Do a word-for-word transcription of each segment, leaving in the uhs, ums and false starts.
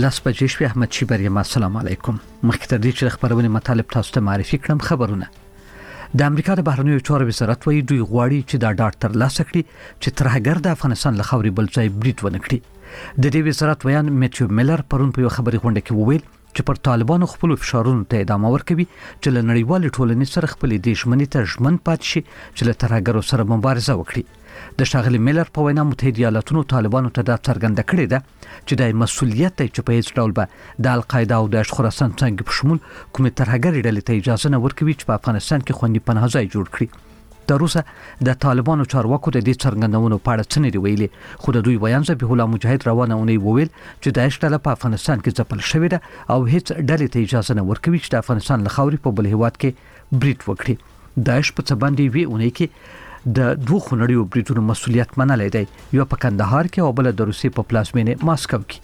لاس بجې شوې. احمد شیبر یم. السلام علیکم. مخکې تر دې چې خبرونه مطالب تاسو ته معرفي کړم، خبرونه د امریکا د بهرنیو چارو وزارت وایي دوی غواړي چې دا ډاټ تر لاسه کړي چې ترهګر د افغانستان له خاورې بل ځای بریټ ونه کړي. د دې وزارت ویان میتیو میلر پرون په یو خبري غونډه کې وویل چې پر طالبانو خپل فشارونو ته ادامه ورکوي چې له نړیوال ټولنې سره خپل د ژمنې ته ژمن پاتې شي چې له ترهګرو سره مبارزه وکړي. د ښاغلي میلر په وینا متحده ایالاتونو طالبانو ته دا څرګنده کړې ده چې د مسؤلیت دی چې په هیڅ ډول به د القاعده او د خراسان څنګه په شمول کومې ترهګرې ډلې ته اجازه نه ورکوي چې په افغانستان کې خوندي پناه ځای جوړ کړي. د روسه د طالبانو چارواکو د دې څرګندونو په اړه څه نه دی ویلي، خو د دوی ویان ذبیح الله مجاهد روانه اونۍ وویل چې داعش ډله په افغانستان کې ځپل شوې ده او هیڅ ډلې ته اجازه نه ورکوي چې د افغانستان له خاورې په بل هیواد کې بریټ وکړي. داعش په څه باندې وی اونۍ کې د دوه خنړیو بریټونو مسؤلیت منلای دی، یو په کندهار کې او بل د روسیې په پلازمینه ماسکو کې.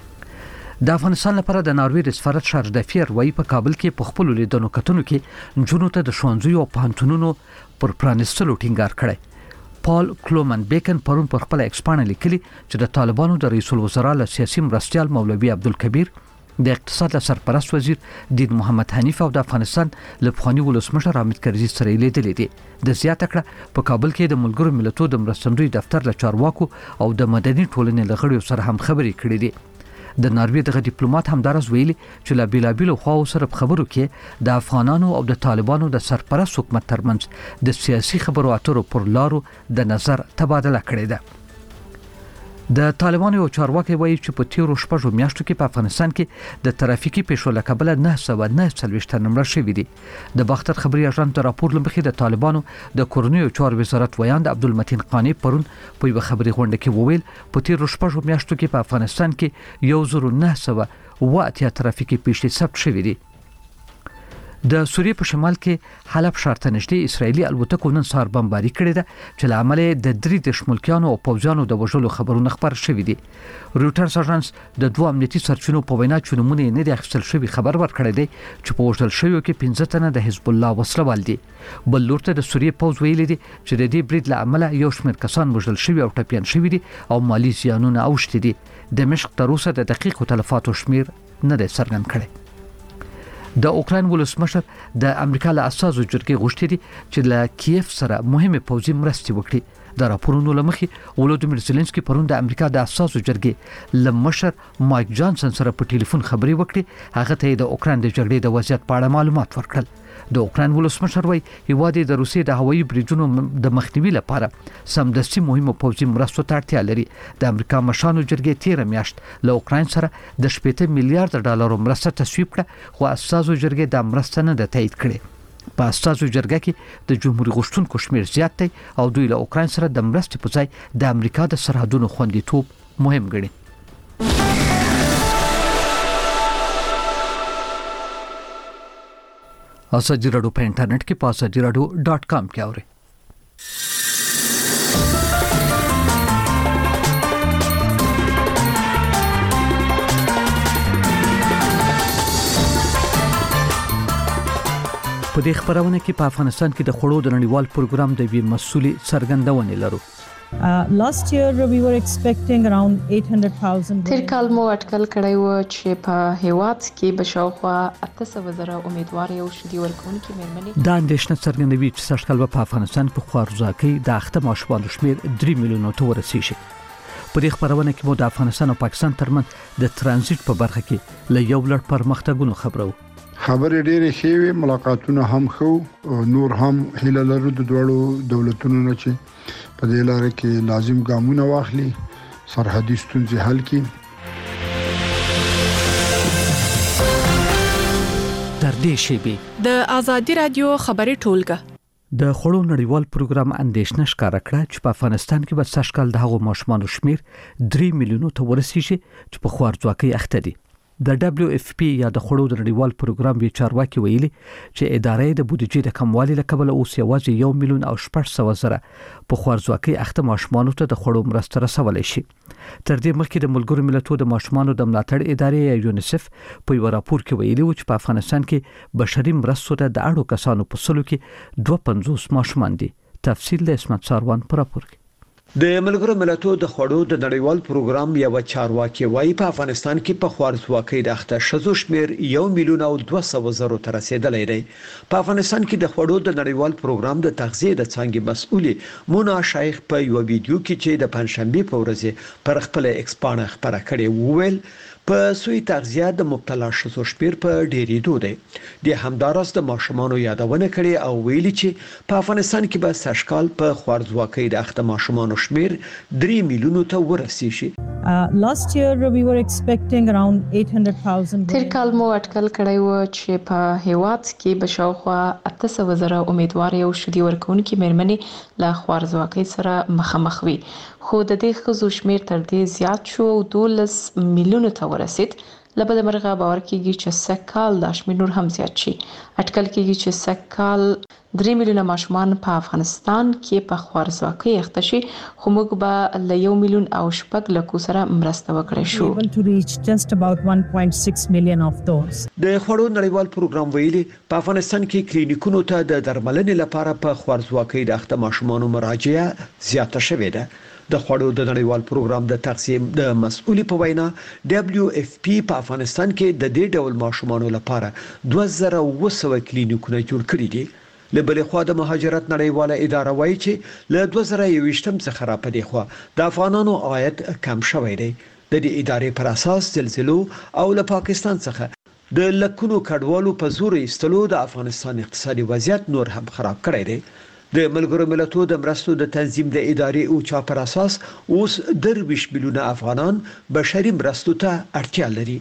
د افغانستان لپاره د ناروې د سفارت شاردفیر وایي په کابل کې په خپل لیدنو کتنو کې نجونو ته د ښوونځیو او پوهنتونونو پر پرانیستلو ټینګار کړی. پال کلومن بیکن پرون پر خپل ایکسپانه لیکلي چې د طالبانو د رئیس الوزرا له سیاسي مرستیال مولوي عبدالکبیر، د اقتصاد سرپرست وزیر دین محمد حنیف او د افغانستان له پخواني ولسمشر حامد کرزي سره لیدلې دي. د زیاته کړه په کابل کې د ملګرو ملتونو د مرستندوی دفتر له چارواکو او د مدني ټولنې له غړیو سره هم خبرې کړې دي. د ناروې دغه ډیپلوماټ همدارس ویلي چې لا بیلابیلو خواو سره په خبرو کې د افغانانو او د طالبانو د سرپرست حکومت ترمنځ د سیاسي خبرو اترو پر لارو د نظر تبادله کړې ده. د طالبانو یو چارواکي وایي چې په تیرو شپږو میاشتو کې په افغانستان کې د ترافیکي پیښو له کبله نه سوه نه څلوېښت تنه مړه شوي دي. د باختر خبري اژانس د راپور له مخې د طالبانو د کورنیو چارو وزارت ویان د عبدالمتین قانی پرون په یو خبري غونډه کې وویل په تیرو شپږو میاشتو کې په افغانستان کې یو زر نه سوه اوه اتیا ترافیکي پیښې ثبت شوي دي. د سوریې په شمال کې حلب ښار ته نږدې اسرایلی الوتکو نن سهار بمباري کړې ده چې له امله د درې دیرش ملکیانو او پوځیانو د وژلو خبرونه خپاره شوي دي. رویټرز اژانس د دوه امنیتي سرچینو په وینا چې نومونه یې نه دي اخیستل شوي خبر ورکړی دی چې په وژل شویو کې پنځه تنه د حزب الله وسلوال دي. بل لور ته د سوریې پوځ ویلي دي چې د دې برید له امله یو شمېر کسان وژل شوي او ټپیان شوي دي او مالي زیانونه اوښتي دي. دمشق تر اوسه د دقیقو تلفاتو شمیر نه دی څرګند کړی. د اوکراین ولسمشر د امریکا له اساسو جرګې غوښتي دي چې له کیف سره مهمه پوځي مرستې وکړي. د راپورونو لمخې ولودیمیر زيلنسکي پرون د امریکا د اساسو جرګې له مشر مایک جانسن سره په ټلیفون خبرې وکړي. هغه ته د اوکراین د جګړې د وضعیت په اړه معلومات ورکړل. د اوکراین ولسمشر وایي هیواد د روسیې د هوایي بریدونو د مخنیوي لپاره سمدستي مهمه پوځي مرستو ته اړتیا لري. د امریکا مشرانو جرګې تیر میاشت له اوکراین سره د شپږ میلیارډ ډالرو مرسته تصویب کړه، خو اساسو جرګې د مرسته نه د تایید کړې. په اساسو جرګه کې د جمهوریت غوښتونکو شمیر زیات دی او دوی له اوکراین سره د مرستې په ځای د امریکا د سرحدونو خوندیتوب مهم ګڼي. ازادي راډیو په انټرنیټ کې په ازادي راډیو ډاټ کام کې اورئ. په دې خبرونه کې په افغانستان کې د خوړو د نړیوال پروګرام د وی مسؤلي څرګندونه لرو. Uh, last year we were expecting around eight hundred thousand. تیر کال مو اټکل کړی و چې په هیواد کې بشاوخوا اته سوه زره امیدوار یو شدي ورکوونکي مېرمنې دا اندېښنه څرګندوي چې سږ کال په افغانستان کې خوارځواکۍ د اخته ماشومانو شمېر درې میلیونو ته ورسیږي. په دې خبرونه کې مو د افغانستان او پاکستان ترمنځ د ترانزیت په برخه کې له یو لړ پرمختګونو خبرو. خبرې ډېرې ښې وي، ملاقاتونه هم ښه، نور هم هیله لرو د دوړو دولتونو نه چې په دې لاره کې لازم ګامونه واخلي، سرحدي ستونزې حل کړي. تر دې شیبې د ازادي رادیو خبري ټولګه د خوړو نړیوال پروګرام اندېښنه ښکاره کړه چې په افغانستان کې به سږ کال د هغو ماشومانو شمیر درې میلیونو ته ورسیږي چې په خوارځواکۍ اخته دي. د دبليو اف پی یا د خوړو د نړیوال پروګرام وی چارواکي ویلي چې ادارې د بودیجې د کموالي له کبله اوس یوازې یو میلیون او شپږ سوه زره په خوارځواکۍ اخته ماشومانو ته د خوړو مرسته رسولای شي. تر دې مخکې د ملګرو ملتونو د ماشومانو د ملاتړ ادارې یونیسف په یو راپور کې ویلي و چې په افغانستان کې بشري مرستو ته د اړو کسانو په سلو کې دوه پنځوس ماشومان دي. تفصیل د اسمت ساروان پر راپور کې. د ملګرو ملتونو د خوړو د نړیوال پروګرام یو چارواکي وايي په افغانستان کې په خوارځواکۍ د اخته شذو شمیر یو میلیون او دوه سوه زره ته رسیدلی دی. په افغانستان کې د خوړو د نړیوال پروګرام د تغذیه د څانګې مسؤلې مونا شیخ په یو ویډیو کې چې د پنځشنبه په ورځ پر خپل ایکس پاڼه خبره کړې وویل په سوی تغذیه د مبتلا شذو شمیر په ډیریدو دی. د همدارس د ماشومانو یادونه کړې او ویلي چې په افغانستان کې به سږکال په خوارځواکۍ د اخته ماشومانو شمیر درې میلیونو ته ورسیږي. Uh, last year we were expecting around eight hundred thousand. تیر کال مو اټکل کړی و چې په هیواد کې به شاوخوا اته سوه زره امیدوارې او شدي ورکوونکې مېرمنې له خوارځواکۍ سره مخامخ وي. خو د دې ښځو شمیر تر دې زیات شو او دولس میلیونو ته ورسید. له بده مرغه باور کیږي چې سږکال دا شمیر نور هم زیات شي. اټکل کیږي چې سږکال درې میلیونه ماشومان په افغانستان کې په خوارځواکۍ اخته شي، خو موږ به له یو میلیون او شپږ لکو سره مرسته وکړای شو. Able to reach just about one point six million of those. د خوړو نړیوال پروګرام ویلي په افغانستان کې کلینیکونو ته د درملنې لپاره په خوارځواکۍ د اخته ماشومانو مراجعه زیاته شوې ده. د خوړو د نړیوال پروګرام د تقسیم د مسؤلې په وینا دبليو اف پی په افغانستان کې د دې ډول ماشومانو لپاره دوه زره اوه سوه کلینیکونه جوړ کړي دي. له بلې خوا د مهاجرت نړیواله اداره وایي چې له دوه زره یوویشتم څخه را پدې خوا د افغانانو عاید کم شوی دی. د دې ادارې پر اساس زلزلو او له پاکستان څخه د لکونو کډوالو په زور ایستلو د افغانستان اقتصادي وضعیت نور هم خراب کړی دی. د ملګرو ملتونو د مرستو د تنظیم د ادارې او چا پر اساس اوس درویش میلیونه افغانان بشري مرستو ته اړتیا لري.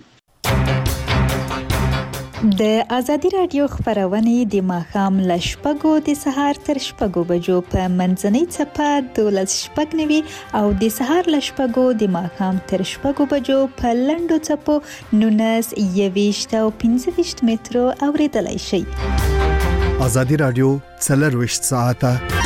د ازادي رادیو خبرونه د ماښام ل شپږو د سهار تر شپږو بجو په منځنۍ چپه دولس شپږ نوي او د سهار ل شپږو د ماښام تر شپږو بجو په لنډو چپو نونس یويشت او پنځه ویشت مترو اوریدلای شي. ازادي رادیو څلرویشت ساعته.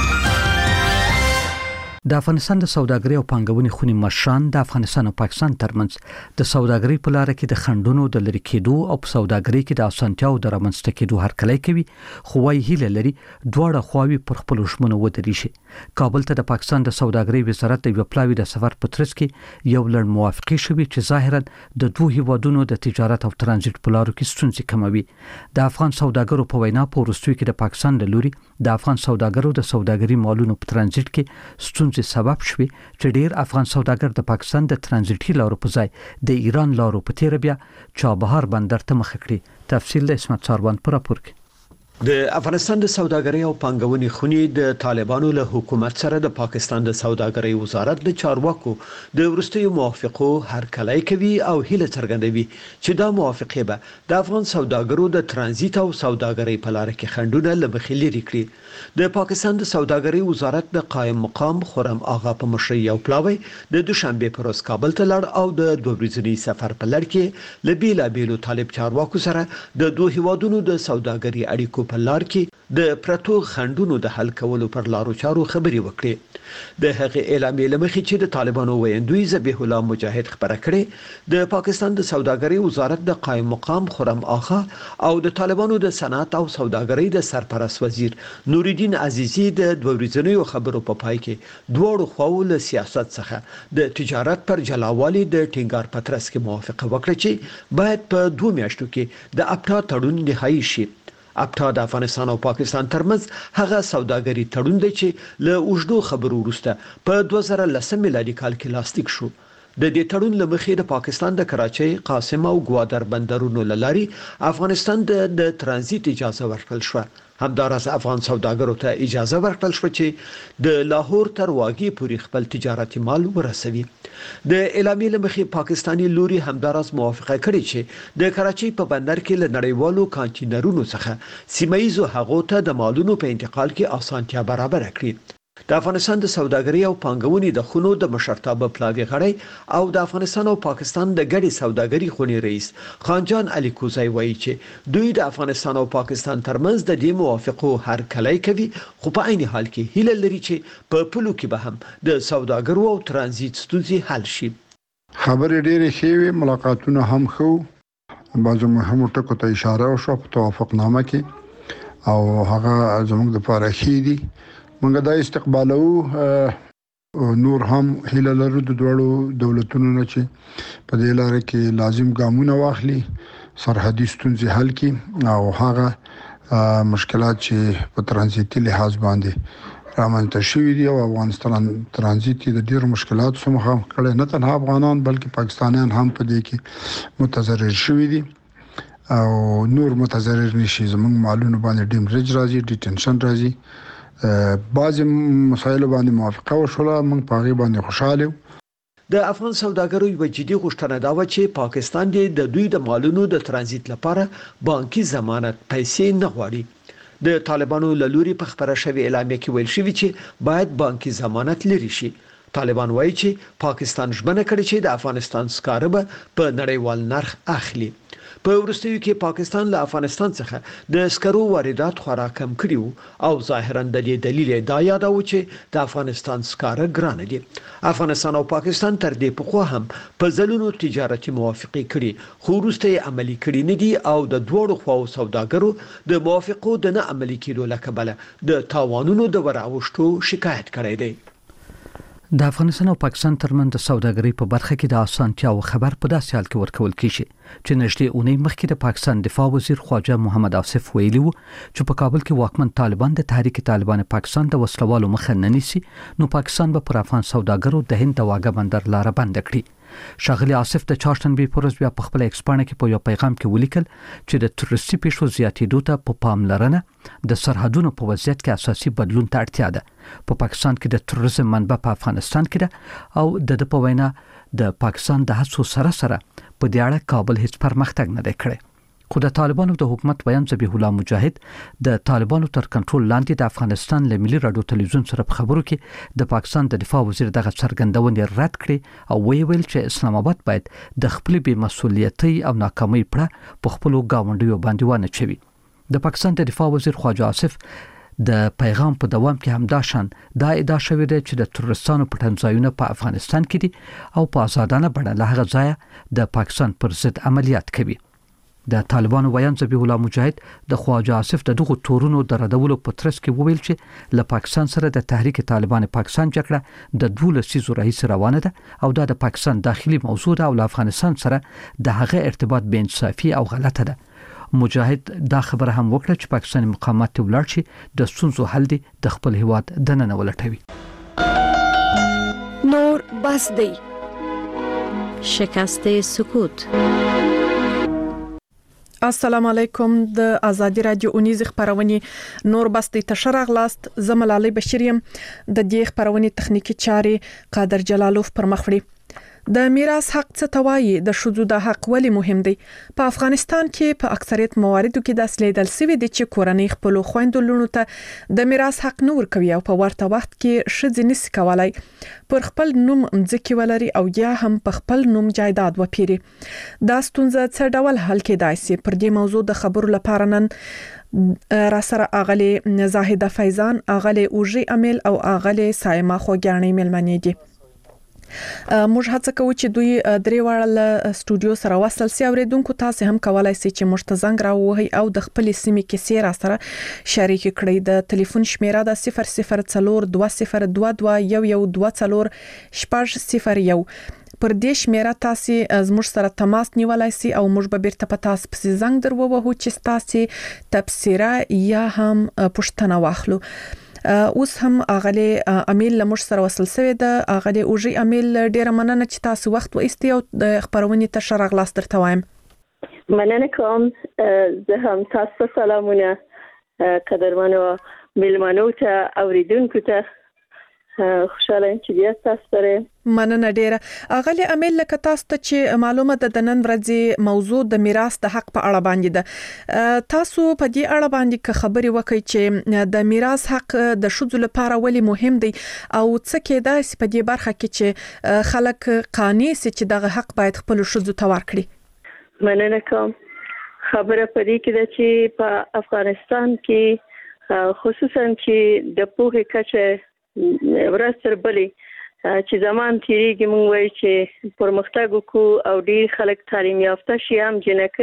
د افغانستان د سوداګرۍ او پانګونې خونی مشران د افغانستان او پاکستان ترمنځ د سوداګرۍ په لار کې د خنډونو د لری کېدو او په سوداګرۍ کې د اسانتیاو د رامنځته کېدو هرکلی کوي، خو وايي هیله لري دواړه خواوې پر خپل ژمنو ودرې شي. کابل ته د پاکستان د سوداګرۍ وزارت د وپلاوي د سفر په ترڅ کې یو لړ موافقه شوې چې ظاهرا د دوه هیوادونو د تجارت او ترانزیت په لارو کې ستونزې کموي. د افغان سوداګرو په وینا په وروستیو کې د پاکستان د لوري د افغان سوداګرو د سوداګرۍ مالونو په ترانزیت کې ستونزې سبب شوي چې ډیر افغان سوداګر د پاکستان د ترانزیتي لارو په ځای د ایران لارو په تیر بیا چابهار بندر ته مخ کړي. تفصیل د اسمت ساروان پر راپور کې. د افغانستان د سوداګرۍ او پانګونې خونی د طالبانو له حکومت سره د پاکستان د سوداګرۍ وزارت د چارواکو د ورستیو موافقو هرکلی کوي او هیله څرګندوي چې دا موافقه به د افغان سوداګرو د ترانزیت او سوداګرۍ په لار کې خنډونه لمخې لري کړي. د پاکستان د سوداګرۍ وزارت د قائم مقام خرم آغا په مشرۍ یو پلاوی د دوشنبه پر ورځ کابل ته لاړ او د دوه ورځنی سفر په لړ کې ل بیلا بیلو طالب چارواکو سره د دوه هیوادونو د سوداګرۍ اړیکو په لار کې د پرتو خنډونو د حل کولو پر لارو چارو خبري وکړي. د هغه اعلامیې لمخې چې د طالبانو ویندوی ذبیح الله مجاهد خبره کړې، د پاکستان د سوداګرۍ وزارت د قائم مقام خرم آغا او د طالبانو د صنعت او سوداګرۍ د سرپرست وزیر نوردین عزیزی د دوه ورځنیو خبرو په پای کې دوړو خواو له سیاست څخه د تجارت پر جلاوالي د ټینګار پترس کې موافقه وکړه چې باید په دوه میاشتو کې د اپټا تړون نهایی شي. اپټا د افغانستان او پاکستان ترمنځ هغه سوداګري تړون دی چې له اوږدو خبرو وروسته په دوه زره لسم میلادي کال کې لاسلیک شو. د دې تړون لمخې د پاکستان د کراچۍ، قاسم او ګوادر بندرونو لاري افغانستان د د ترانزیت اجازه ورکړل شو. همدارس افغان سوداګرو ته اجازه ورکړل شو چې د لاهور تر واګي پورې خپل تجارتي مال ورسوي. د اعلامیې لمخې پاکستانی لوري همدارس موافقه کړې چې د کراچۍ په بندر کې له نړیوالو کانټینرونو څخه سیمایزو هغو ته د مالونو په انتقال کې اسانتیا برابر کړي. د افغانستان د سوداګرۍ او پانګونې د خونو د مشرتابه پلاوی غړی او د افغانستان او پاکستان د ګډې سوداګرۍ خونې رئیس خانجان علي کوزای وایي چې دوی د افغانستان او پاکستان ترمنځ د دې موافقو هرکلی کوي، خو په عین حال کې هیله لري چې په پلو کې به هم د سوداګرو او ترانزیت ستونزې حل شي. خبرې ډېرې ښې وې، ملاقاتونه هم ښه، بعضو مهمو ټکو ته اشاره وشوه په توافقنامه کې او هغه زموږ لپاره ښې دي. موږ دا استقبالو نور هم هیله لرو د دوړو دولتونو نه چې په دې لار کې لازم ګامونه واخلي، سرحدي ستونزې حل کړي او هغه مشکلات چې په ترانزیتي لحاظ باندې رامنځته شوي دي او افغانستان ترانزیت د ډېر مشکلات سره مخامخ کړي، نه تنها افغانان بلکې پاکستانیان هم په دې کې متضرر شوي دي او نور متضرر نشي. زموږ مالونه باندې ډیمریج راځي، ډیټنشن راځي، بعض مسایل باندې موافقه وشوله، موږ په هغه باندې خوشاله یو. د افغان سوداګرو یو جدي غوښتنه دا و چې پاکستان د دوی د مالونو د ترانزیت لپاره بانکي ضمانت پیسې نه غواړي. د طالبانو له لوري په خبره شوی اعلامیه کې ویل شوی چې باید بانکي ضمانت لري شي. طالبان وایي چې پاکستان ژمنه کړې چې د افغانستان سکاره به په نړیوال نرخ اخلي. په وروستیو کې پاکستان له افغانستان څخه د سکرو واردات خورا کم کړي او ظاهرا د دې دلیل دا یادو چې د افغانستان سکاره ګران دي. افغانستان او پاکستان تر دې پخوا هم په ځلونو تجارتي موافقه کړي، خو وروسته یې عملي کړي نه دي او د دوړو خواو سوداګرو د موافقو د نه عملي کېدو لکبله د تاوانونو د وراوښتو شکایت کړی دی. د افغانستان او پاکستان ترمنځ د سوداګرۍ په برخه کې د اسانتیا او خبر په داسې حال کې ورکول کیږي چې نږدې اونۍ مخکې د پاکستان دفاع وزیر خواجه محمد آصف ویلي وو چې په کابل کې واکمن طالبان د تحریک طالبان پاکستان د وسلوالو مخه نه نیسي، نو پاکستان به پر افغان سوداګرو د هند د واګه بندر لار بند کړي. ښاغلي آصف د چهارشنبه پر ورځ بیا په خپل ایکس پاڼه کې په یو پیغام کې ولیکل چې د تروریستي پیښو زیاتېدو ته په پاملرنه د سرحدونو په وضعیت کې اساسي بدلون ته اړتیا ده. په پاکستان کې د تروریزم منبع په افغانستان کې ده او د په وینا د پاکستان د هڅو سره سره په دې اړه کابل هیڅ پرمختګ نه دی کړی. خو د طالبانو د حکومت بیان ذبیح الله مجاهد د طالبانو تر کنټرول لاندې د افغانستان له ملي رادیو تلویزیون سره په خبرو کې د پاکستان د دفاع وزیر دغه څرګندونې رد کړې او ویل چې اسلام آباد باید د خپل بې مسؤلیتۍ او ناکامۍ پړه په خپل ګاونډیو باندې ونه چوي. د پاکستان د دفاع وزیر خواجه آصف د پیغام په دوام کې هم دا شان دا ادعا شوې ده چې د تروریستانو پټنځایونه په افغانستان کې دي او په آزادانه بڼه له هغه ځایه د پاکستان پر ضد عملیات کوي. د طالبانو ویان ذبیح الله مجاهد د خواجه آصف د دغه تورونو د ردولو په ترڅ کې وویل چې له پاکستان سره د تحریک طالبان پاکستان جګړه د دوه لسیزو راهیسې روانه ده او دا د پاکستان داخلي موضوع ده او له افغانستان سره د هغه ارتباط بې انصافي او غلطه ده. مجاهد دا خبره هم وکړه چې پاکستاني مقامات ته ولاړ شي د ستونزو حل دي د خپل هیواد دننه ولټوي. نور بس دی شکست سکوت. السلام علیکم. د ازادي رادیو اونیز خبرونه نور بس د تشرغ لاست زملالي بشریم د دې خبرونه تخنیکی چارې قادر جلالوف پر مخ وړي. د میراث حق څه توایي د شذو د حق ولی مهم دی. په افغانستان کې په اکثریت مواردو کې د اصلي سوي دي چې کورنۍ خپل خويندو لونو ته د میراث حق نه ورکوي او په ورته وخت کې شذ نس کولای پر خپل نوم مځکه ولري او یا هم په خپل نوم جایداد وپیري. دا ستونزه څه ډول حل کېدای شي؟ پر دې موضوع د خبرو لپاره نن را سره اغلی زاهده فیضان، اغلی اوجي امیل او اغلی سایما خوګانی ملمنې دي. موږ هڅه کوو چې دوی درې واړه سټوډیو سره وصل سي. اوریدونکو تاسو هم کولای شئ چې مشتزنګ راوهي او د خپل سیمې کې سیر سره شریک کړئ. د ټلیفون شمیره د صفر صفر څلور دوه صفر دوه دوه یو یو دوه څلور شپږ صفر یو. پر دې شمیره تاسو زموږ سره تماس نیولای شئ او موږ به بیرته په تاسو پسې زنګ درووهو چې تاسو تبصره یا هم پوښتنه واخلو. اوس هم اغلی امیل لمر سره وصل شوی ده. اغلی اوجي امیل ډیره مننه چې تاسو وخت وایستي او د خبرونه تشرغ لاس درته وایم. مننه کوم. زه هم تاسو سلامونه قدرمنو ملمنو ته اوریدونکو ته خوشاله چې بیا تاسو سره مننه ډیره. اغلی امیل لکه تاسو ته چې معلومه ده د نن ورځې موضوع د میراث د حق په اړه باندې ده. تاسو په دې اړه باندې که خبري وکړئ چې د میراث حق د شذو لپاره ولی مهم دی او څه کېدای شي په دې برخه کې چې خلک قانع سي چې دغه حق باید خپل شذو ته ورکړي. مننه کوم. خبره پدې کې ده چې په افغانستان کې خصوصا چې د پوهې کچه ورسره بلی چې زمان تیریږي مونږ وایي چې پرمختګ وکړو او ډیر خلک تعلیم یافته شي، هم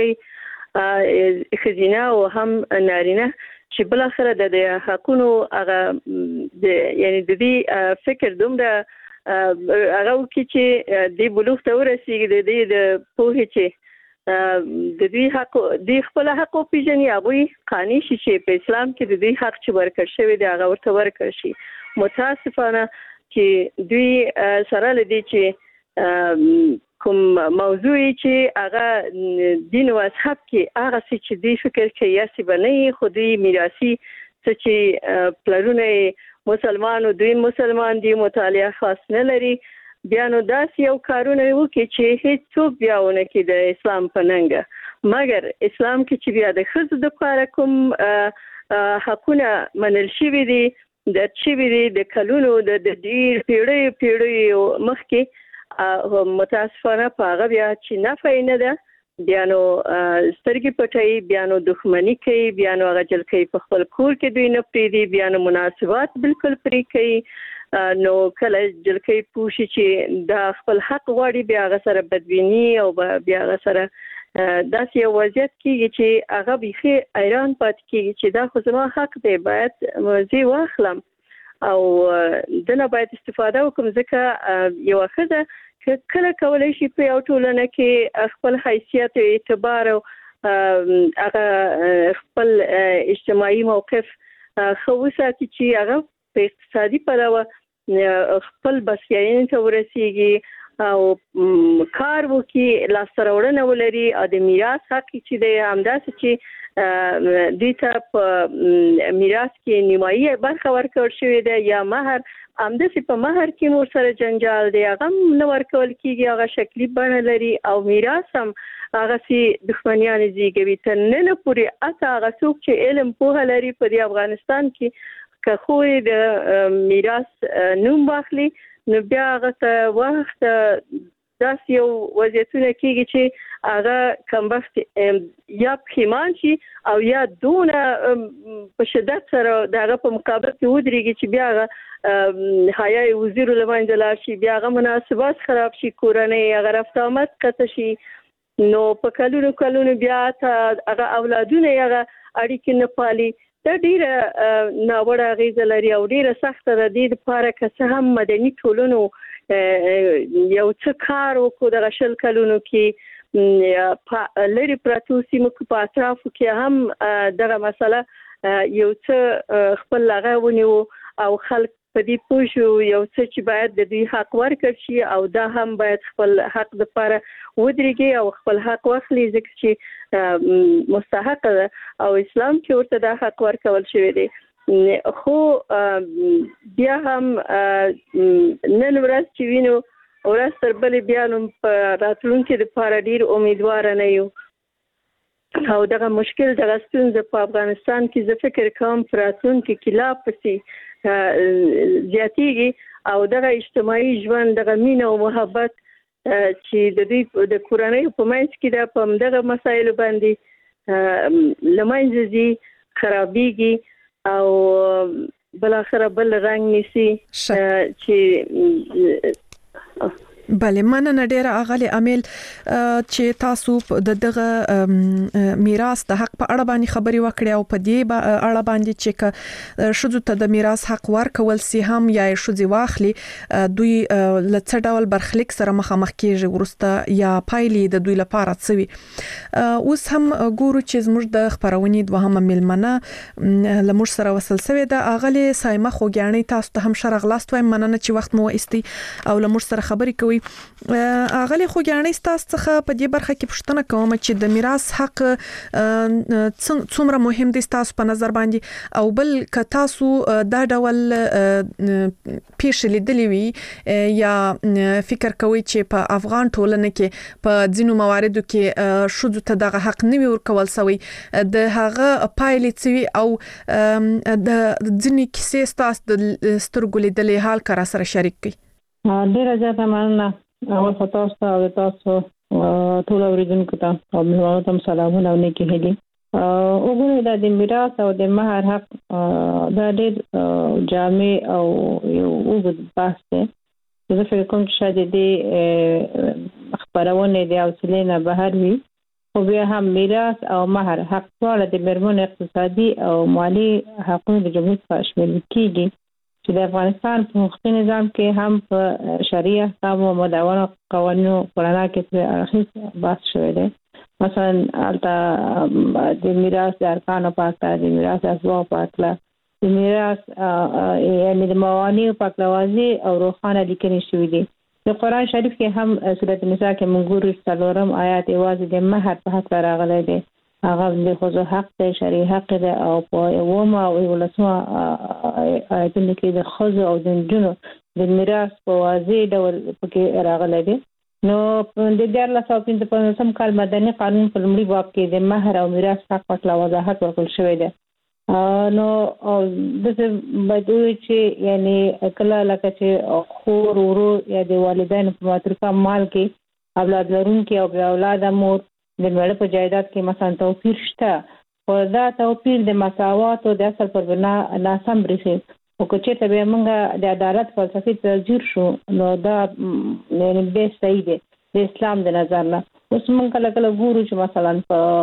جنکۍ خزینه او هم نارینه، چې بل اخر د حقونو هغه د یعنی د دې فکر دومره هغه کې چې د بلوغ ته ورسیږي د دې د پوهې چې د دې حق د خپل حق او پیژنې هغه قانوني شي چې په اسلام کې د دې حق چې ورکړ شوی دی هغه ورته ورکړ شي. متاسفانه چې دوی سره لدی چې کوم موضوع چې هغه دین او مذهب کې هغه چې دی فکر کوي یا سی بنې خودي میراثي چې پلرونه مسلمانو دوی مسلمان دي مطالعه خاص نه لري بیا نو داس یو کارونه وکړي چې هیڅ څوک بیاونه کې د اسلام په ننګه مګر اسلام کې چې بیا د ښځو د لپاره کوم حقونه منل شوي دي د چې وی د کلونو د ډیر پیړۍ پیړۍ مخکې متاسفانه په هغه بیا چې نه فاینه ده بیا نو سترګې پټي بیا نو دښمنی کوي بیا نو هغه جل کوي په خپل کور کې دوی نه پریدي بیا نو مناسبات بالکل پرې کوي نو کله جل کوي پوښي چې دا خپل حق غواړي بیا هغه سره بدبینی او بیا هغه سره داسې یو وضعیت کېږي چې هغه بيخي ایران پات کېږي چې دا خو زما حق دی باید موزي واخلم او دنه باید استفاده وکم ځکه یو ښځه کله کولای شي په یو ټولنه کې خپل حیثیت او اعتبار او هغه خپل اجتماعي موقف خو ساتي چې هغه په اقتصادي پلوه خپل بسیاین ته ورسیږي او کار وکي لاسته ولري او د میراث حق چې دی همداسې چې دوی ته په میراث کې نیمایي برخه ورکړل شوې ده یا مہر همداسې په مہر کې نور سره جنجال دی هغه نه ورکول کېږي هغه شکلي بڼه لري او میراث هم هغه سي دښمنیان زیږوي تر نن پورې اته هغه څوک چې علم پوهه لري په افغانستان کې که خو د میراث نوم واخلي نو بیا هغه ته وخت داسې یو وضعیتونه کېږي چې هغه کمبخت یا پښیمان شي او یا دونه په شدت سره دغه په مقابل کې ودرېږي چې بیا هغه حیا وزیر لمنځه لاړ شي بیا هغه مناسبات خراب شي کورنۍ هغه رفت آمد قطع شي نو په کلونو کلونو بیا هغه اولادونه هغه اړیکې نه پالي دا ډیره ناوړه اغیزه لري او ډیره سخته ده د لپاره که څه هم مدني ټولنو یو څه کار وکړو د شل کلونو کې لري پراتو سیمو په اطرافو کې هم دغه مسله یو څه خپل لغه ونیو او خلک په دې پوه شو یو څه چې باید د دوی حق ورکړ شي او دا هم باید خپل حق لپاره ودرېږي او خپل حق واخلي ځکه چې مستحق ده او اسلام کې ورته دا حق ورکول شوی دی خو بیا هم نن ورځ چې وینو ورځ تر بلې بیا نو په راتلونکي لپاره ډیر امیدواره نه یو او دغه مشکل دغه ستونزه په افغانستان کې زه فکر کوم په راتلونکي کې لا پسې زیاتېږي او دغه اجتماعي ژوند دغه مینه او محبت چې د دې د کورنۍ په منځ کې د په دغه مسایلو باندې لمنځه ځي خرابېږي او بل اخر بل رنګ نیسي چې بله مننه ډیره اغلی امیل چې تاسو د دغه میراث د حق په اړه باندې خبري وکړې او په دې اړه باندې چې شذو ته د میراث حق ورکول سي هم یا شذي واخلي دوی لڅ ډول برخلیک سره مخامخ کیږي ورسته یا پایلې د دوی لپاره څوي اوس هم ګورو چې زموږ د خبرونې دوهمه ملمنه لمر سره وصل سوی د اغلی سایمه خوګیانې تاسو ته هم شرغ لاست وایم مننه چې وخت مو استي او لمر سره خبري کوي اغلی خوګیانې تاسو څخه په دې برخه کې پوښتنه کوم چې د میراث حق څومره مهم دی تاسو په نظر باندې او بل ک تاسو دا ډول پیښ لیدلی وي یا فکر کوي چې په افغان ټولنه کې په ځینو مواردو کې شذو ته دغه حق نه وي ورکول سوی د هغه پایلې څوي او د ځینې کیسې تاسو د سترګو لیدلې حال کار سره شریک کړئ ډیره زیاته مننه اول خو تاسو او تاسو ټول اوریدونکو ته او موږ ته سلامونه او نیکی هلي وګورئ د میراث او د مہر حق دا ډېر جامع او یو اوږد بحث دی زه فکر کوم چې شاید دې خبرونه د حوصلې نه بهر وي خو بیا هم میراث او مہر حق ټول د مرمن اقتصادي او مالی حقوقو د جمهوریت په شمول کېږي چې د افغانستان په حقوقي نظام کې هم په شریعه احکام او مدونه قوانینو قرانا کې اخیس بحث شوی دی. مثلا البته د میراث د ارکانو په اړه، د میراث اسباب په اړه، د میراث یعنی د موانع په اړه واضح او روښانه لیکنې شوې دي. د قرآن شریف کې هم سورۃ النساء کې موږ ګورو څلورم آیات یوازې د مہر په حق راغلی دی. هغه د خصوص حق دی، شرعي حق دی، او په یومه او ولسمه آیتونو کې د خزو او د نجونو د میراث په واضح ډول پکې راغلی دی. نو د دیارلس سوه پنځه پنځوسم کال مدني قانون په لومړي باب کې د مہر او میراث حق په اړه وضاحت ورکړل شوی دی. نو دغه باید چې یعنی کله لکه چې خور ورور یا د والدینو په مترکه مال کې اولاد لرونکي او بې اولاده مور د مړه په جایداد کې مثلا توپیر شته، خو دا توپیر د مساوات او د اصل پر بنا ناسم برېښي. او که چېرته بیا موږ د عدالت فلسفې ته ځیر شو نو دا یعنې بیا صحیح دی د اسلام د نظر نه. اوس موږ کله کله ګورو چې مثلا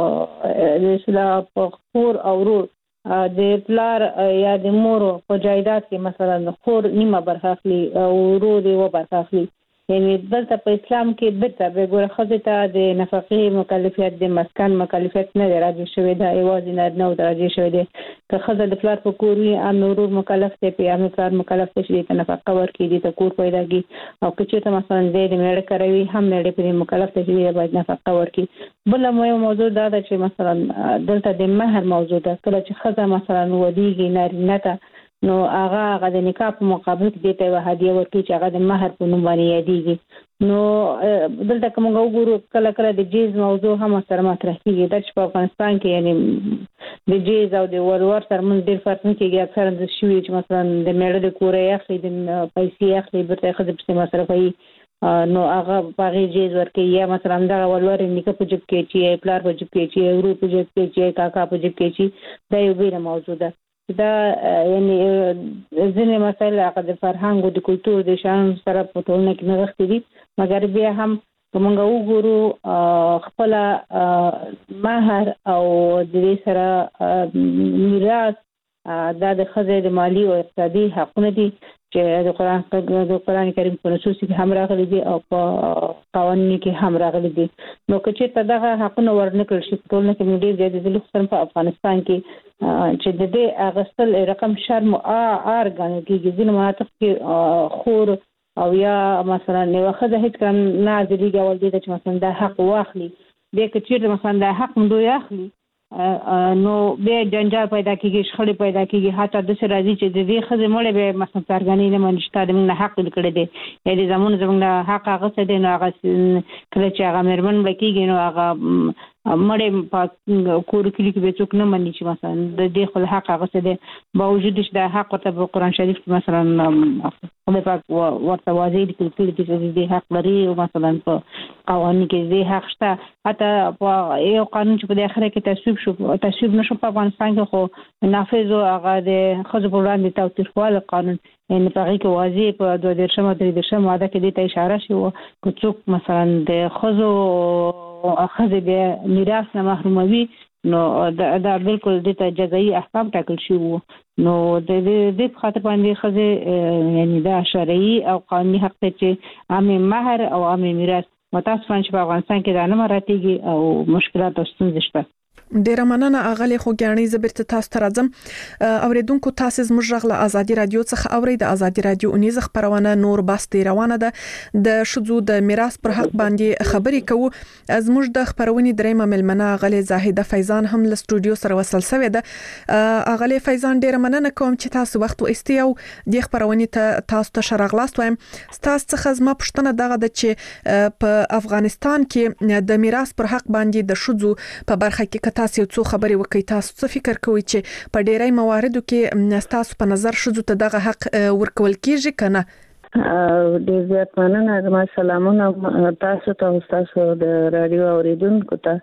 په د اصلاح په خور او ورور د پلار یا د مور په جایداد کې مثلا خور نیمه برخه اخلي او ورور یې اوه برخه اخلي. یعنی دلته په اسلام کې دته به ګوره ښځې ته د نفقې مکلفیت د مسکن مکلفیت نه دی راجع شوی دی، یوازې نارینه ته راجع شوی دی. که ښځه د پلار په کور وي ام ورور مکلف دی، په ام پلار مکلف دی چې دې ته نفقه ورکړي، دې ته کور پیدا کړي. او که چېرته مثلا دی د میړه کره وي هم میړه پرې مکلف دی چې دې باید نفقه ورکړي. بله مهمه موضوع دا ده چې مثلا دلته د مهر موضوع ده. کله چې ښځه مثلا ودیږي نارینه ته نو هغه هغه د نکاح په مقابل کې دې ته یوه هدیه ورکړي چې هغه د مهر په نوم باندې یادېږي. نو دلته که موږ وګورو کله کله د جیز موضوع هم سره مطرح کېږي. دا چې په افغانستان کې یعنې د جیز او د ولور ترمنځ ډېر فرق نه کېږي. اکثرا د شوي چې مثلا د میړه د کوره یې اخلي، د پیسې اخلي، بیرته یې ښځې پسې مصرفوي، نو هغه په هغې جیز ورکوي. یا مثلا دغه ولور یې نیکه په جیب کې چې پلار په جیب کې چې ورور په جیب کې چې کاکا په جیب کې چې دا یو بېله موضوع ده. دا یعنی ځینې مسایل هغه د فرهنګ او د کلتور د شیانو سره په ټولنه کې نغښتي دي، مګر بیا هم که موږ وګورو خپله مهر او د دې سره میراث دا د ښځې د مالي او اقتصادي حقونه دي چې د قرآن د قرآن کریم په نصوص کې هم راغلي دي او په قوانینو کې هم راغلي دي. نو که چېرته دغه حقونه ورنه کړل شي په ټولنه کې موږ ډېر زیات دي، خصوصا په افغانستان کې چې د دې اخیستل رقم شرم عار ګڼل کېږي. ځینو مناطق کې خور او یا مثلا یوه ښځه هېڅ کله نه عاجزېږي اول دې ته چې مثلا دا حق واخلي. بیا که چېرته مثلا دا حق دوی اخلي نو بیا جنجال پیدا کېږي، شخړې پیدا کېږي. حتی داسې راځي چې د دې ښځې مړی بیا مثلا څرګندوي نه مني چې تا د موږ نه حق کړی دی یا د زمونږ زموږ نه حق اخیستی دی. نو هغه کله چې هغه مېرمن مړه کېږي نو هغه مړی په کور کلي کې بیا څوک نه مني چې مثلا د دې خپل حق اخیستی دی، باوجود چې دا حق ورته په قرآن شریف کې مثلا خدای پاک ورته واضح لیکل کړي چې د دې حق لري، او مثلا په قوانینو کې دې حق شته. حتی په یو قانون چې په دې اخره کې تصویب شو تصویب نه شو په افغانستان کې، خو نافذ و هغه د ښځو په وړاندې تاوتریخوالي قانون، یعنې په هغې کې واضح په دوه دېرشم او درې دېرشم ماده کې دې ته اشاره شوې وه که څوک مثلا د ښځو ښځې بیا میراث نه محروموي نو دا بالکل دې ته جزایي احکام ټاکل شوي وو. نو د دې په خاطر باندې ښځې یعنې دا شرعي او قانوني حق دی چې عامې مهر او عامې میراث. متاسفانه چې په افغانستان کې دا نه مراعاتېږي او مشکلات او ستونزې شته. ډیره مننه اغلی خوګیانی زبرت تاسو ته راځم. اوریدونکو تاسو زموږ غږ له ازادي رادیو څخه اوري. د ازادي رادیو اونیز خبرونه نور باستي روانه ده. د شذو د میراث پر حق باندې خبري کوو. زموږ د خبرونې درېمه ملمنه اغلی زاهده فیضان هم له سټوډیو سره وصل شوې ده. اغلی فیضان ډیره مننه کوم چې تاسو وخت واستي او د خبرونې ته تاسو ته شرغلاست وایم. تاسو څخه زما پوښتنه دغه ده چې په افغانستان کې د میراث پر حق باندې د شذو په برخه کې تاسو څو خبرې وکړئ. تاسو څه فکر کوئ چې په ډېرای مواردو کې تاسو په نظر شذو ته دغه حق ورکول کیږي کنه؟ ډېر زیات مننه. زما سلامونه تاسو ته او تاسو د رادیو اوریدونکو ته.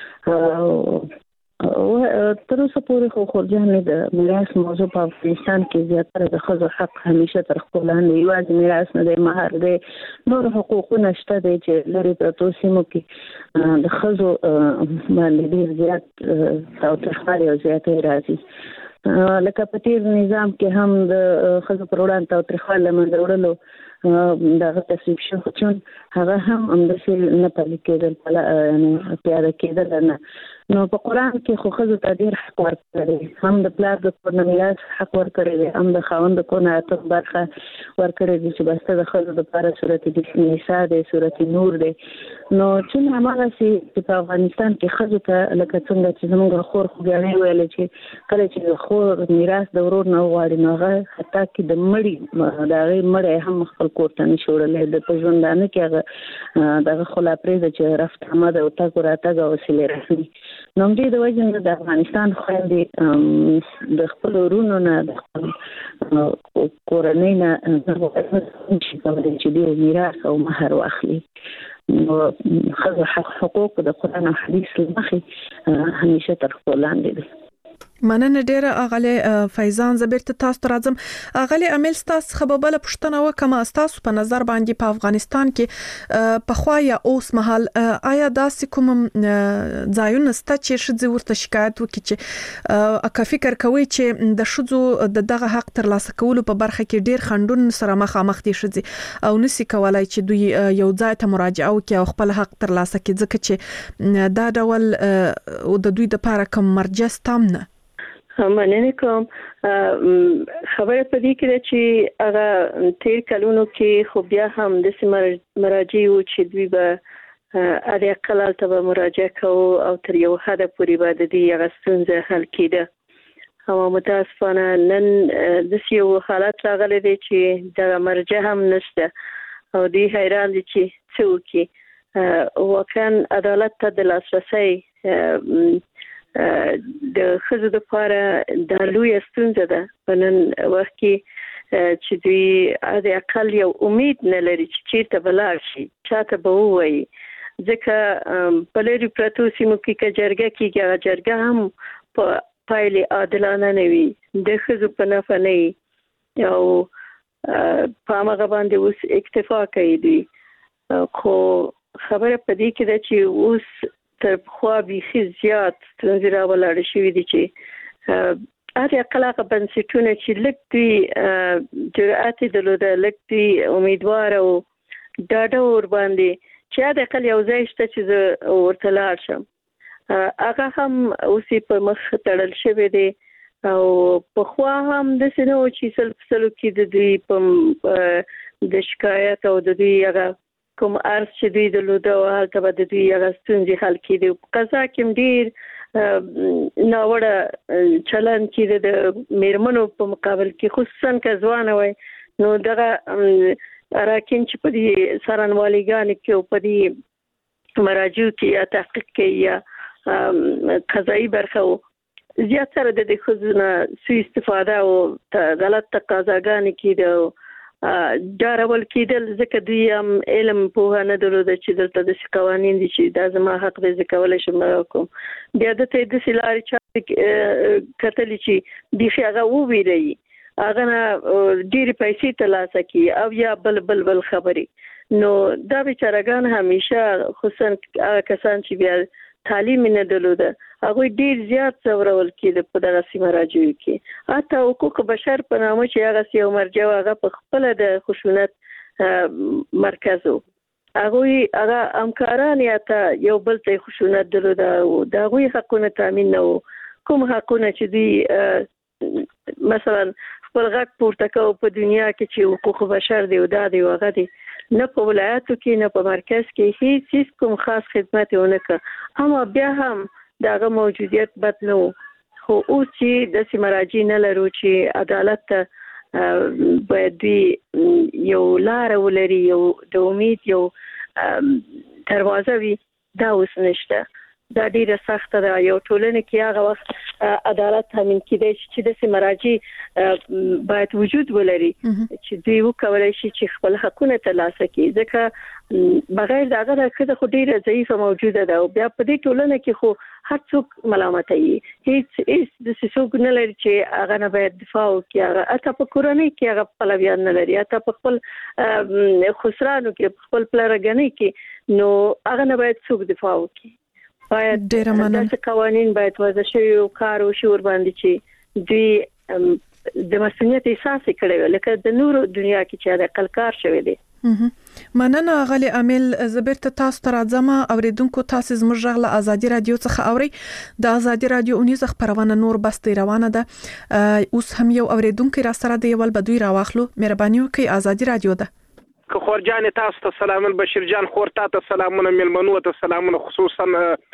تر اوسه پورې خو خورجانې د میراث موضوع په افغانستان کې زیاتره د ښځو حق همیشه تر خپل لاندې یوازې میراث نه دی، مهر دی، نور حقوقونه شته دی چې لرې پرتو سیمو کې د ښځو باندې ډېر زیات تاوتریخوالی او زیاتی راځي. لکه په تیر نظام کې هم د خزو پر وړاندې تاوتریخوالي له منځه وړلو دغه تصویب شو چې هغه هم همداسې نه پلي کېدل یعنې پیاده کېدل نه. نو په قرآن کې خو ښځو ته ډېر حق ورکړی، هم د پلار د کور نه میراث حق ورکړی دی، هم د خاوند د کور نه اتم برخه ورکړی دی چې بسته د ښځو دپاره صورت نساء دی، صورت نور دی. نو چې هماغسې چې په افغانستان کې ښځو ته لکه څنګه چې زموږ خور خوږیاڼۍ ویله چې کله چې د خور میراث د ورور نه وغواړي نو هغه حتی کې د مړي د هغې مړی هم خپل کور ته نشي وړلی، د په ژوندانه کې هغه دغه خلا پرېږده چې رفت آمد او تګ و راتګ او صلې رحمي. نو همدې د وجې نه د افغانستان خویندې د خپلو وروڼو نه د خپل کورنۍ نه نشي کولی چې دوی میراث او مهر واخلي. نو ښځو حقوق د قرآن او حدیث له مخې همیشه تر پښو لاندې دي. مننه ډیره اغلی فیضان. زه بیرته تاسو ته راځم. اغلی امیل ستاسو څخه بله پوښتنه وکړم، ستاسو په نظر باندې په افغانستان کې پخوا یا اوس مهال آیا داسې کوم ځایونه شته چې ښځې ورته شکایت وکړي چې که فکر کوي چې د ښځو د دغه حق ترلاسه کولو په برخه کې ډیر خنډون سره مخامخ دي ښځې او نشي کولای چې دوی یو ځای ته مراجعه وکړي او خپل حق ترلاسه کړي، ځکه چې دا ډول د دوی لپاره کوم مرجع تام نه؟ مننه کوم. خبره په دې کې ده چې هغه تیر کلونو کې خو بیا هم د مراجع وو چې دوی به اړ اقل ته به مراجعه کوو او تر یو حد پورې به د دې هغه ستونزه حل کېده. او متاسفانه نن داسې یو حالت راغلی دی چې دغه مرجع هم نشته او دوی حیران دي چې څه وکړي. واقعا عدالت ته د لاسرسی د ښځو دپاره دا لویه ستونزه ده په نن وخت کې چې دوی د اقل یو امید نه لري چې چیرته به لاړ شي، چاته به ووایي، ځکه په لرې پرتو سیمو کې که جرګه کېږي هغه جرګه هم په پایلې عادلانه نه وي، د ښځو په نفع نه وي او په همغه باندې اوس اکتفا کوي دوی. خو خبره په دې کې ده چې اوس تر پخوا بیخي زیات ستونزې راولاړې شوي دي چې هر اقل هغه بنسټونه چې لږ دوی جرأت یې درلوده، لږ دوی امیدواره او ډاډه ورباندې چې هر اقل یو ځای شته چې زه ورته لاړ شم، هغه هم اوس یې په مخ تړل شوی دی. او پخوا هم داسې نه و چې سل په سلو کې د دوی په د شکایت او د دوی هغه کوم عرض چې دوی درلوده او هلته به د دوی هغه ستونزې حل کېدې. په قضا کې هم ډېر ناوړه چلند کېده د میرمنو په مقابل کې، خصوصا که ځوانه وای نو دغه اراکین چې په دې څارنوالېګانو کې او په دې مراجعو کې یا تحقیق کې یا قضایي برخه و زیاتره د دې ښځو نه سوء استفاده او غلط تقاضاګانې کېده، ډارول کېدل، ځکه دوی هم علم پوهه نه درلوده چې دلته داسې قوانین دي چې دا زما حق دی زه کولی شم دغه کوم. بیا دته یې داسې لارې چارې کتلې چې بیخي هغه وویروي، هغه نه ډېرې پیسې ترلاسه کړي او یا بل بل بل خبرې. نو دا بیچارهګان همیشه خصوصا هغه کسان چې بیا تعلیم نه درلوده هغوی ډېر زیات ځورول کېده په دغسې مراجعو کې. حتی حقوق بشر په نامه چې هغسې یو مرجع هغه په خپله د خشونت مرکز و، هغوی هغه همکاران یا ته یو بل ته خشونت درلوده او د هغوی حقونه تامین نه و. کوم حقونه چې دوی مثلا خپل غږ پورته کوو په دنیا کې چې حقوق بشر دی او دا دی او هغه دی، نه په ولایاتو کې نه په مرکز کې هیڅ هیڅ کوم خاص خدمت یې ونه کړ، اما بیا هم د هغه موجودیت بد نه و. خو اوس چې داسې مراجع نه لرو چې عدالت ته باید دوی یو لاره ولري، یو د امید یو دروازه وي، دا اوس نشته. دا ډیره سخته ده. یو ټولنه کې هغه وخت عدالت تامین کېدای شي چې داسې مراجع باید وجود ولري چې دوی وکولای شي چې خپل حقونه ترلاسه کړي، ځکه بغیر د هغه ښځه خو ډیره ضعیفه موجوده ده او بیا په دې ټولنه کې خو هر څوک ملامتوي، هیڅ هیڅ داسې څوک نه لري چې هغه نه باید دفاع وکړي. هغه حتی په کورنۍ کې هغه پلویان نه لري، حتی په خپل خسرانو کې په خپل پلرګنۍ کې، نو هغه نه باید څوک دفاع وکړي. باید داسې قوانین باید وضع شوي او کار وشي ورباندې چې دوی د مسؤلیت احساس کړي لکه د نورو دنیا کې چې د قلکار شوی دی. مننه غلي عامل زبرت تاسو تر ځما اوریدونکو تاسو زموږ غږ له ازادي رادیو څخه اوري. د ازادي رادیو اونیز خبرونه نور بستي روانه ده. اوس هم یو اوریدونکو را سره دی ول بدوی راواخلو. مهرباني وکړئ ازادي رادیو ده. که خورجان تاسو ته سلامونه بشیر جان خور ته سلامونه ملمنو ته سلامونه خصوصا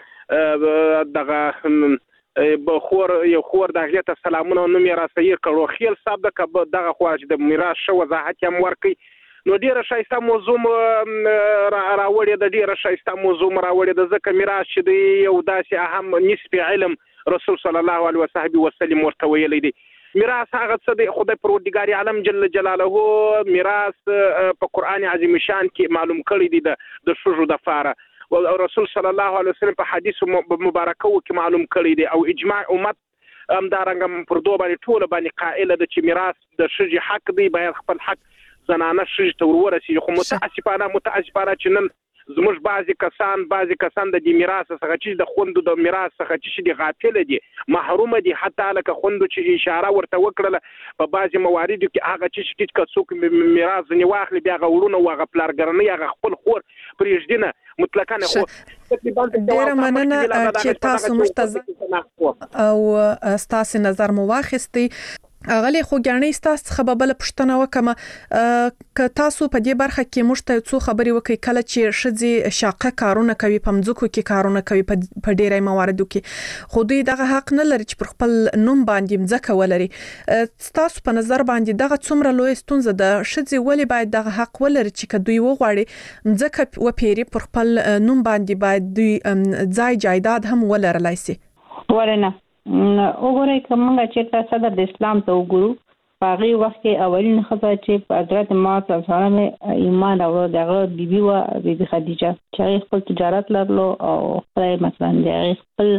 دغه بخور یو خور دغه ته سلامونه نو میرا سیر کړو خیل صاحب دغه دغه خواج د میراث شو وضاحت هم ورکي. نو ډیره شایسته موضوع راوړی د ډیره شایسته موضوع راوړی د ځکه میراث چې دی یو داسې اهم نسبی علم رسول صلی الله علیه وسلم وسلم ورته ویلی دی. میراث هغه څه دی خدای پروردګار عالم جل جلاله میراث په قران عظیم شان کې معلوم کړی دی د شجو د فاره او رسول صلی الله علیه وسلم په حدیث مبارکو کې معلوم کړی دی او اجماع امت همدارنګه پر دوه باندې ټول باندې قائل ده چې میراث د شجې حق دی باید خپل حق زنانه شجې ته ورورسي. خو متاسفانه متاسفانه چې نن زموږ بعضی کسان بعضی کسان د دې میراث څخه چې د خوندو د میراث څخه چې دي غافل دي محروم دي حتی لکه خوندو چې اشاره ورته وکړه په بعضی مواردو کې هغه چې چې څوک میراث نه واخلي بیا غوړونه واغ پلارګرنی هغه خپل خور پرېږدنه مطلقاً خو ډیره مننه چې تاسو مشتزه او تاسو نظر مو واخیستي. غلي خو ګڼې تاسو خبره پښتنه وکم ک تاسو په دې برخه کې مشته څو خبري وکي کله چې شذي شاقه کارونه کوي پمځکو کې کارونه کوي په ډیرې مواردو کې خو دوی دغه حق نه لري چې پر خپل نوم باندې مځکه ولري. تاسو په نظر باندې دغه څومره لوی ستونزه ده شذي ولی باید دغه حق ولري چې دوی وغواړي مځکه و پیری پر خپل نوم باندې باید دوی ځای جایداد هم ولرلای شي. ورنه وګورئ کومه چې تاسو د اسلام ته وګورو په هغه وخت کې اولین خبره چې په حضرت محمد صلی الله علیه وسلم ایمان راوړ دغه بیبي و بیبي خدیجه چې خپل تجارت لرلو او خپل مثلا د خپل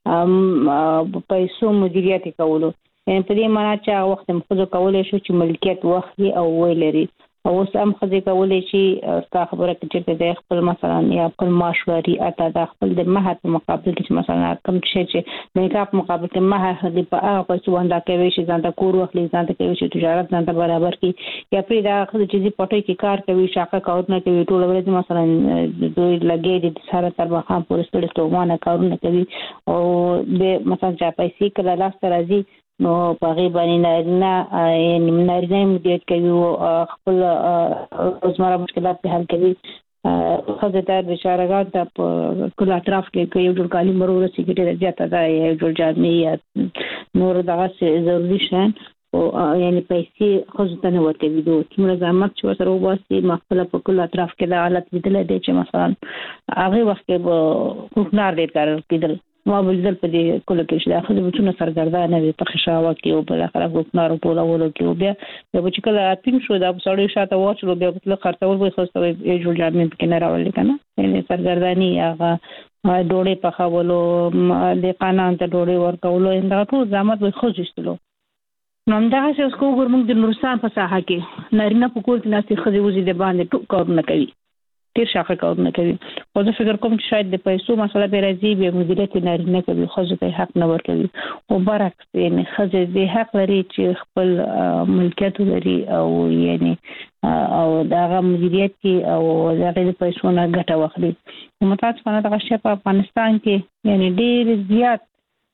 پیسو مدیریت کولو یعنی په دې معنی چې هغه وخت مخزو کولای شو چې ملکیت وخت او ویلري او سم خځې کولای شي ستا خبره چې د خپل مثلا یا خپل ماشوري اته د خپل د مهر په مقابل کې مثلا کوم شي چې د نکاح په مقابل کې مهر د په هغه پیسو باندې کوي چې ځان ته کور واخلي ځان ته کوي چې تجارت ځان ته برابر کړي یا پرې دا خځې چې په پټي کې کار کوي شاقه کارونه کوي ټول ورځ مثلا دوی لګي د سره تر مخه پورې ستړي تومانه کارونه کوي او د مثلا چا پیسې کله لاس راځي نو په غي باندې نه یعنی منارینه مدیریت کوي او خپل روزمره مشکلات حل کوي. خځه ته د شارګان ته په کله اطراف کې یو ډول کالي مرور سیګریټ زیاته ده یو ډول جامې نور دغه ضروري شي او یعنی پیسې خځه ته نه ورته ویدو کومه زحمت چې سره وباسي مخفله په کله اطراف کې د حالت بدل دي چې مثلا هغه وخت کې حکمران ډیر کار کېدل ما بلدل په دې کله کې چې اخر د بچونو سرګردانه وي په خشاوه کې او بل اخر حکمران ټول اولو کې بیا د بچ کله اپین شو د سړی شاته واچلو بیا په خرڅول وي خو څه یې جوړ جامې کې نه راولې کنه یعنی سرګردانی هغه ډوړې په خولو د قانون ته ډوړې ورکولو دا ټول زحمت وي خو ځستلو نو دا چې اوس کو ګورمنګ د نورستان په ساحه کې نارینه په کور کې ناسي خځې وزي د باندې ټوک کارونه کوي تیر شاخه کارونه کوي او زه فکر کوم چې شاید د پیسو مسله به راځي به مدیریت نارینه کوي خو ځکه حق نه ورکوي او برعکس یعنی خځې د حق لري چې خپل ملکیت لري او یعنی او دغه مدیریت کې او دغه پیسو نه ګټه واخلي. متاسفانه دغه شی په افغانستان کې یعنی ډیر زیات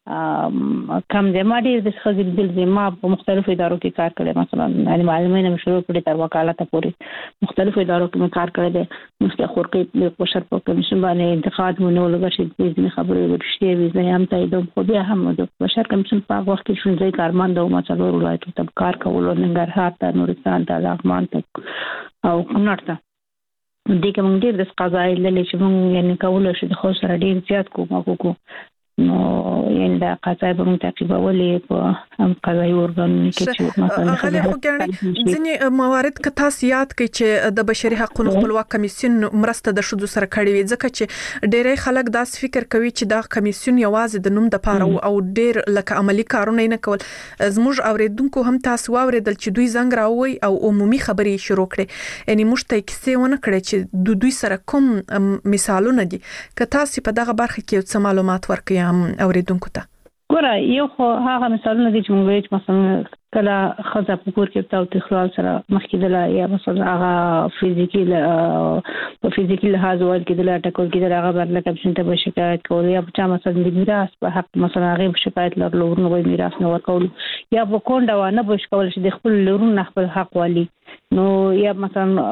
کم د ماډي د خځې د زما په مختلفو ادارو کې کار کړی مثلا یعنی معلومینه مشروع کړي تر وکالت پورې مختلفو ادارو کې کار کړی دی مثل خورقې په بشر په کمیشن باندې انتقاد مونږ لږه شي د خبرې ورشته وي زه هم تایید خو بیا هم د بشر کمیشن په وخت کې شون ځای کارمند او مثلا ولایت ته کار کول ننګرهار ته نورستان ته لغمان ته او کونړ ته دې کوم ډیر د قضایي لې چې مونږ یعنی کول شي د خو سره ډیر زیات کوم کو نو یعنی دا قضایي به متعقبولې په هم قضایي ورغلنه کې چې مثلا غلي خو ګڼي ځینې موارد که تاسو یاد کړئ چې د بشري حقوقو خپلواک کمیسیون مرسته د شذو سره کړې وي ځکه چې ډېری خلک داس فکر کوي چې دا کمیسیون یوازې د نوم د پاره او ډېر لکه عملی کارونه نه کول. زموږ اوریدونکو هم تاسو واوریدل چې دوی زنګ راوي او عمومي خبرې شروع کړي یعنی موږ ته کیسه ونه کړي چې د دوی سره کوم مثالونه دي که تاسو په دغه برخه کې څه معلومات ورکړئ اوریدونکو ته. ګوره یو خو هغه مثالونه دي چې موږ وایو مثلا کله خزه په کور کې تاو تخلال سره مخکې د یا مثلا هغه فزیکی په فزیکی لحاظ ول کې د ټکول کې د هغه برله کپشن ته شکایت کول یا چې مثلا د میراث په حق مثلا هغه شکایت لرلو نو وایي میراث نه ورکول یا په کونډه و نه بوش کول چې د خپل لورون خپل حق والی نو یا مثلا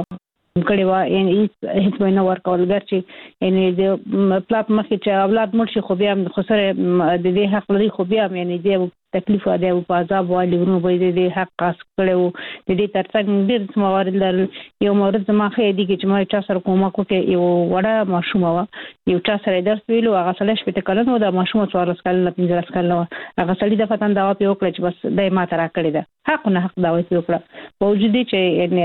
کړي وا یعنی هیڅ وینا ورکول ګرځي یعنی د پلاټ مخې چې اولاد مرشي خو بیا خو سره د دې حق لري خو بیا یعنی د تکلیف دی او په عذاب والی ورو به د حق قاس کړو د دې ترڅنګ ډېر موارد لرل یو مورد ما خې دي چې ما چا سره کومه کوکه یو وړه ماشومه وا یو چا سره درس ویلو هغه سره شپته کلن و د ماشومه څوارلس کلن پنځلس کلن هغه سړي د فتن دا په وکړه چې بس دای ما ترا کړی ده حق نه حق دا وایي وکړه په وجود چې یعنی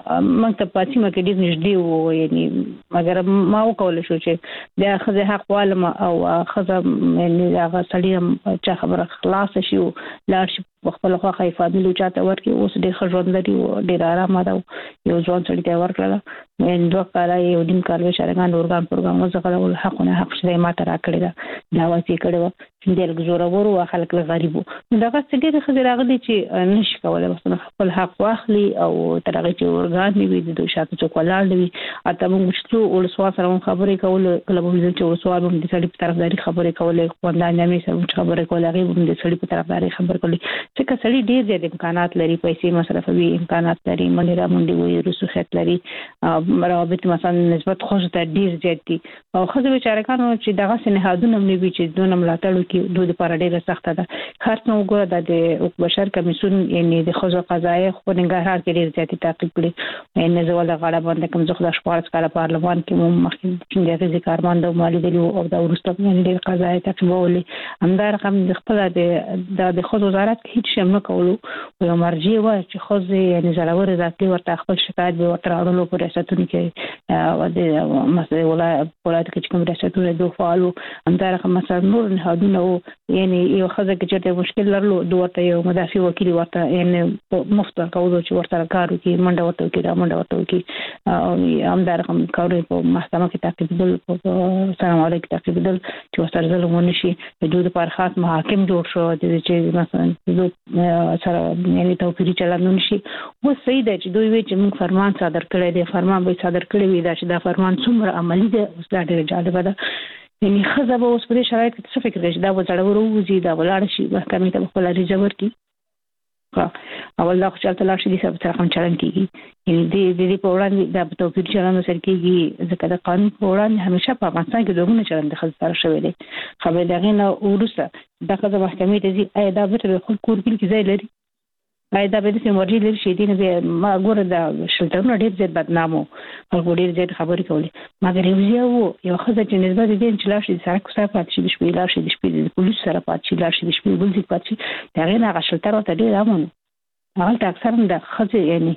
مکتب پاتې مکه دې نږدې و یعنی مګر ما وکول شو چې د خزه حق والم او خزه یعنی هغه سړي چې خبره خلاص شي لار شي خپل خو خای فامیل چاته ورکی اوس د خژوند لري او ډیر آرام ده یو ځوان سړی ته ورکړه نو دوه کاله یو دیم کال وشارګان اورګان پروګرام وزغله حقونه حق شې ما ترا کړی دا دا وایي کړو چې د زوره ورو خلک غریبو دا څه ډیر خزر راغلي چې نش کوله مثلا خپل حق واخلي او ترغه چې اورګان نیوي د دوه شاته څوک ولاړ وي اته موږ چې ول سوال سره خبرې کول کله به چې سوال هم د سړي په طرفداري خبرې کولې خواندان مې سره خبرې کولې هغه هم د سړي په طرفداري خبرې کولې چې کسړي ډیر زیات امکانات لري پیسې مصرفوي امکانات لري منډه را منډه وي رسوخت لري روابط مثلا نسبت خوش ته ډیر زیات دي او خزه بیچارهانو چې دغه سنهادونه مې وی چې دونه ملاتړ کوي دوی لپاره ډیره سخته ده خاص نو وګوره د بشر کمیسیون یعنی د خزه قضایي خو نګهار کې ډیر زیات تعقیب کړي ان زول غاړه باندې کوم ځخ د شپارس کاله پارلمان کې مو مخکې چې د کارمند او مالی دی او د ورسته یعنی د قضایي تعقیبولې همدار رقم د خپل د د خزه وزارت کې هیڅ شم نه کولو او مرجع و چې خزه یعنی زراور ذاتي ورته خپل شکایت به ورته راوړلو پر ریاستونو کې او د مسئله ولایت کې کوم ریاستونه دوه فعالو همدار رقم مثلا نور نهادونه یعنی یو خزه کې چې مشکل لرلو دوه یو مدافع وکیل ورته یعنی مفت کولو چې ورته کارو کې منډه ورته کې را منډه ورته کې او همدار رقم کارو په محکمه کې تعقیبول په سلام علیکم تعقیبول چې ورته ظلم ونشي د دوی لپاره خاص محاکم جوړ شو د چې مثلا سره یعنی توفیری چلند نشي و صحیح ده چې دوی وی چې موږ فرمان صادر کړی دی فرمان به صادر کړی وي دا چې دا فرمان څومره عملی دی اوس دا ډېر جالب ده یعنی خزه به اوس په شرایط کې څه فکر کوي دا وځړ وروزي دا ولاړ شي محکمې ته خپل ریجور کی اول دا خو چلته لاړ شي د سبا رقم چلن کیږي یعنی د دې په وړاندې د توفیر چلن سره کیږي ځکه د قانون په وړاندې همیشه په افغانستان کې دوه چلن د خزه سره شوی دی خبر دغه نه ورسته د خزه محکمې ته ځي اې دا به د خپل کور کې ځای لري اې دا به د سیموري لري شي دي نه ما ګوره دا شلټرونه ډېر زیات بدنامو خلکو ډېر زیات خبرې کولې مګر یو یو خزه چې نسبت دې چې لاړ شي سره کوڅه پات شي د شپې لاړ شي د شپې د پولیس سره پات شي لاړ شي د شپې بل ځای پات شي دا غیر هغه شلټر ته ډېر امن هغه اکثر د خزه یعنی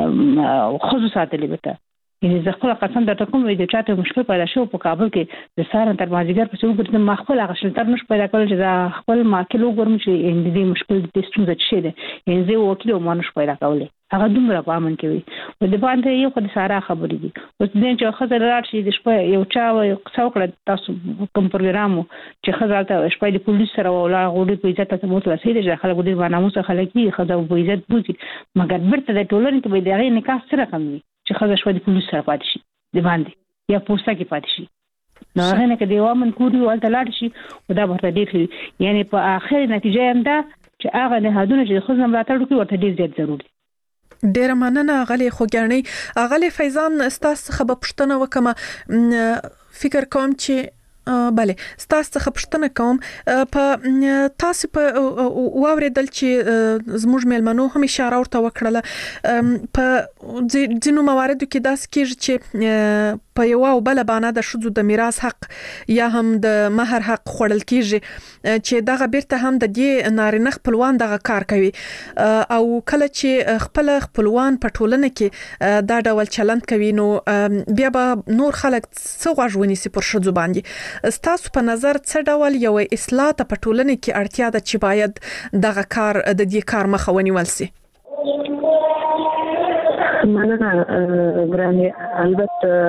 خصوص ساتلې وته یعنی زه خپل قسم درته کوم وي د چاته مشکل پیدا شو په کابل کې د سارن تر مازیګر په څو پر د خپل هغه شلټر نش پیدا کول چې خپل ماکل وګورم چې ان دې مشکل د ستونزه څه ده ان زه وکیل او مانش پیدا کولې هغه دومره په امن کې وي او د باندې یو خو د سارا خبرې دي اوس دې چې خزر رات شي د شپه یو چا یو څوکړه تاسو کوم پروګرامو چې خزر ته شپه د پولیس سره ولا غوډي په عزت ته موت رسیدي چې خلک دې باندې مو څه خلک یې خزر په عزت بوزي مګر برته د ټولنې ته به دغه نکاح سره کم وي چې خزر شپه د پولیس سره پاتې شي د باندې یا پوسټه کې پاتې شي نو هغه نه کې دیوا من کوړي او تلاړ شي او دا ورته ډېر یعنی په اخر نتیجه هم دا چې هغه نه هدونه چې خو زم راتړو کې ورته ډېر زیات ضروري ډیر مننه غلي خوګانی غلي فیضان استاس خبر پښتنه وکمه فکر کوم چې bale ستاسو څخه پوښتنه کوم په تاسو په واوریدل چې زموږ ملمنو هم اشاره ورته وکړه په ځینو مواردو کې داس کېږي چې په یو او بل باندې د شذو د میراث حق یا هم د مہر حق خوړل کېږي چې دغه بیرته هم د دې نارینه خپلوان دغه کار کوي او کله چې خپل خپلوان په ټولنه کې دا ډول چلند کوي نو بیا به نور خلک څه غوښونی سي پر شذو باندې ستاسو په نظر څه ډول یو اصلاح ته په ټولنه کې اړتیا ده چې باید دغه کار د دې کار مخه ونیول سي مننه ګرانه البته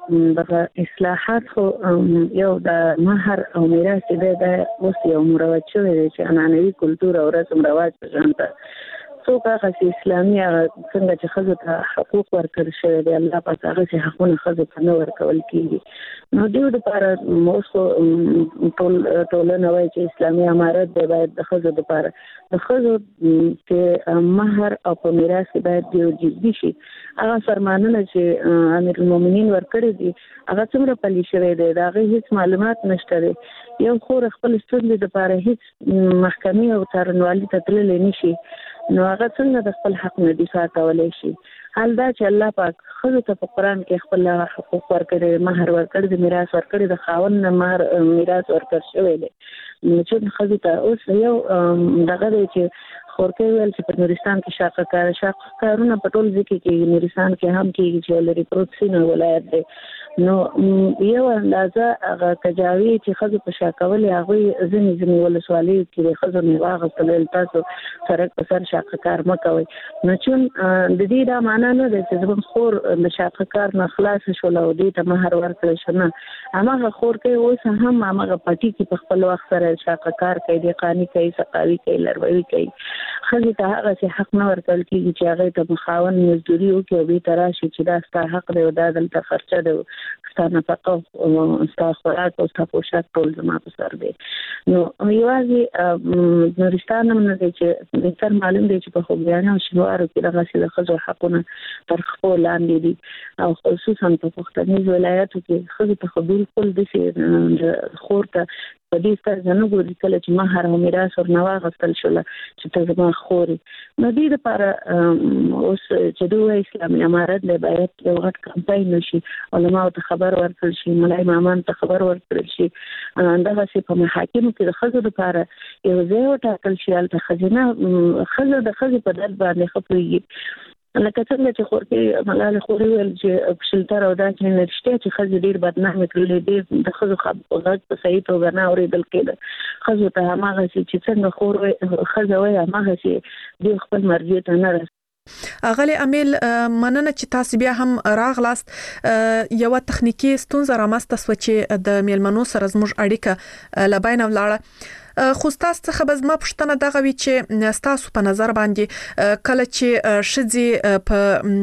دغه اصلاحات خو یو د مہر او میراث د اوس یو مروج شوی دی چې عنعنوي کلتور او رسم رواج په شان ته څوک هغه اسلامي څنګه چې خزو ته حقوق ورکړل شوی دی الله پاک هغه چې حقونه خزو ته نه ورکول کیږي نو دیو لپاره موږ ټول ټولنه وایي چې اسلامي امارت دی باید د خزو لپاره د خزو چې مہر او په میراث باید دیو جدي شي هغه فرمانونه چې امیر المؤمنین ورکړي دي هغه څومره پلي شوی دی دا هغه هیڅ معلومات نشته دی یو خور خپل ستونزې لپاره هیڅ محکمې او څارنوالي ته تللی نشي نو هغه څنګه د خپل حق نه دفاع کولای شي حال دا چې الله پاک خزو ته په قرآن کې خپل حقوق ورکړي مہر ورکړي د میراث ورکړي د خاوند نه مہر میراث ورکړ شوی دی نو چې خزو ته اوس یو دغه دی چې خورکې ویل چې په نورستان کې شاقه کار شاقه کارونه په ټول ځکه کې نورستان کې هم کېږي چې لري پروت سینه ولایت دی نو یو اندازه هغه کجاوی چې خزو په شاکولې هغه ځنی ځنی ولسوالۍ کې خزو نه واغستل تاسو سره په سر شاقه کار مکوي نو چې د دې دا معنا نه ده چې زموږ خور د شاقه کار نه خلاص شول او دې ته مہر ورکړل شنه هغه خور کې اوس هم هغه پټي کې په خپل وخت سره شاقه کار کوي د قانی کوي سقاوي کوي لروي کوي خزو ته هغه چې حق نه ورکړل کیږي چې هغه ته مخاون مزدوري او کې به تراشي چې دا ستاسو حق دی او دا دلته خرچه ده ستاسو نفقه او ستاسو خوراک او ستاسو پوشاک ټول زما په سر دی نو یوازې نورستان هم نه دی چې د تر معلوم دی چې په خوږیانو او شینوارو کې دغه څه د خزو حقونه تر خپل لاندې دي او خصوصا په پښتني ولایتو کې خزو ته بالکل د خور ته په دې ستاسو نه ګوري کله چې مہر او میراث ورنوا غوښتل شول چې ته زما خوري نو دې لپاره اوس چې دوی اسلامي امارت له باید یو غټ کمپاین وشي علماء ته خبر ورکړل شي ملای مامان ته خبر ورکړل شي اندغه چې په محاکمو کې د خزو لپاره یو ځای وټاکل شي البته خزینه خزو د خزو په دل باندې خپلېږي لکه څنګه چې خورکې ملاله خوري ویل چې شلتر او دا چې نشته چې خزې ډیر بدنامي کړلې دي د خزو غږ په صحیح توګه نه اورېدل کېده خزو ته هغه چې څنګه خور خزه وای هغه چې د خپل مرجع ته نه رسي اغلی امیل مننه چې تاسو بیا هم راغلاست یو تخنیکی ستونزه رامسته سو چې د میلمنو سره زموږ اړیکه لباین ولاړه خو تاسو څخه به زما پوښتنه دغه وی چې تاسو په نظر باندې کله چې شذي په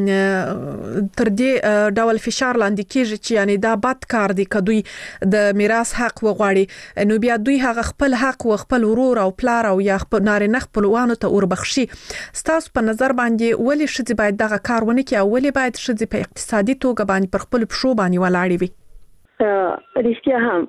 تر دې ډول فشار لاندې کېږي چې یعنی دا بد کار دی کدوې د میراث حق وغواړي نو بیا دوی هغه خپل حق او خپل ورور او پلار او یا خپل نارینه خپلوانو ته وربخشي تاسو په نظر باندې ولی شذي باید دغه کار ونه کوي او ولی باید شذي په اقتصادي توګه باندې پر خپل پښو باندې ولاړ وي رښتیا هم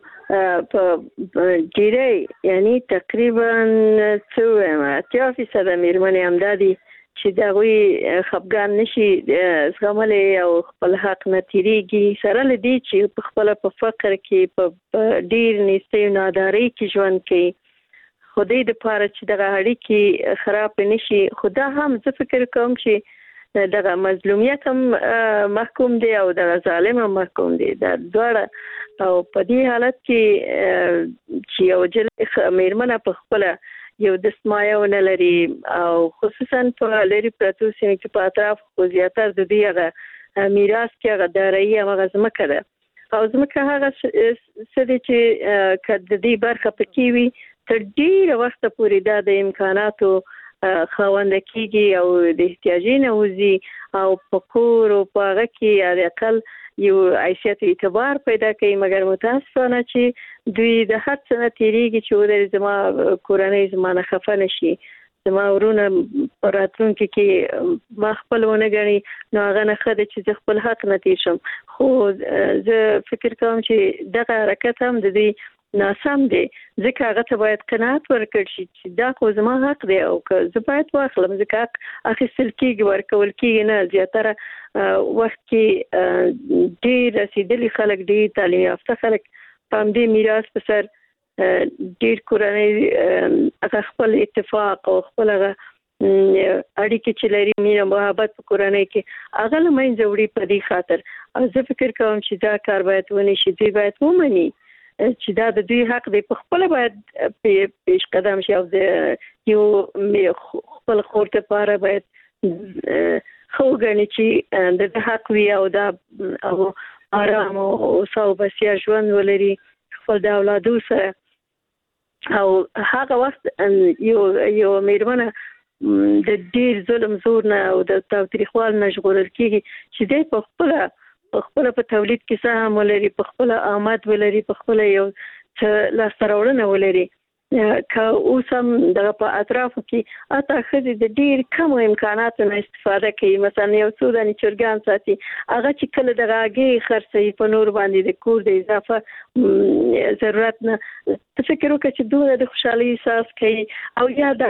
په ډیری یعنی تقریبا څو اتیا فیصد میرمنې همدادي چې دغوی خپګان نشي زغملې او خپل حق نه تیریږي سره لدی چې په خپل په فقر کې په ډیر نيستي ناداري کې ژوند کوي خدای د پاره چې دغه اړیکې خراب نشي خدا هم زه فکر کوم چې دغه مظلومیت هم محکوم دی او دغه ظالم هم محکوم دی دا دواړه او په دې حالت کې چې یو جل میرمنه په خپل یو دسمایه ونه لري او خصوصا په لري پرتو سیمه کې په اطراف خو زیاتره د دې هغه میراث کې هغه دارایي هغه ځمکه ده او ځمکه هغه څه دي چې کله دې برخه پکې وي تر ډیره وخت پورې دا د امکاناتو خاوند کېږي او د احتیاجي نوزي او په کور او په هغه کې د اقل یو عیشت اعتبار پیدا کوي مګر متاسفانه چې دوی د هر څه نه تیریږي چې ودرې زما کورنۍ زما نه خفه نشي زما ورونه پراتونکو کې ما خپل ونه غني نو هغه نه خده چې خپل حق نه تیر شم خو زه فکر کوم چې دغه حرکت هم د دې ناسم دی ځکه هغه ته باید قناعت ورکړ شي چې دا خو زما حق دی او که زه باید واخلم ځکه اخیستل کېږي ورکول کېږي نه زیاتره وخت کې ډېر رسیدلي خلک ډېر تعلیم یافته خلک په همدې میراث په سر ډېر کورنۍ هغه خپل اتفاق او خپل هغه اړیکې چې لري مینه محبت په کورنۍ کې هغه له منځه وړي په دې خاطر او زه فکر کوم چې دا کار باید ونی شي دوی باید ومني چې دا د دوی حق دی په خپل باید پیش قدم شي او یو خپل خور ته پاره باید خو غني چې د حق وی او دا او آرام او سوبسیا ژوند ولري خپل د اولادو سره او هغه وخت یو یو میرمنه د ډیر ظلم زور نه او د تاوتریخوال نه ژغورل کیږي چې د په خپل په خپل په تولید کې سهم ولري په خپل آمد ولري په خپل یو څه لاستراوړنه ولري که اوس هم دغه په اطرافو کې اته ښځې د ډېر کمو امکاناتو نه استفاده کوي. مثلا یو څو دانې چرګان ساتي هغه چې کله د هګۍ خرڅوي په نور باندې د کور د اضافه ضرورت نه ته فکر وکړه چې دومره د خوشحالۍ احساس کوي او یا د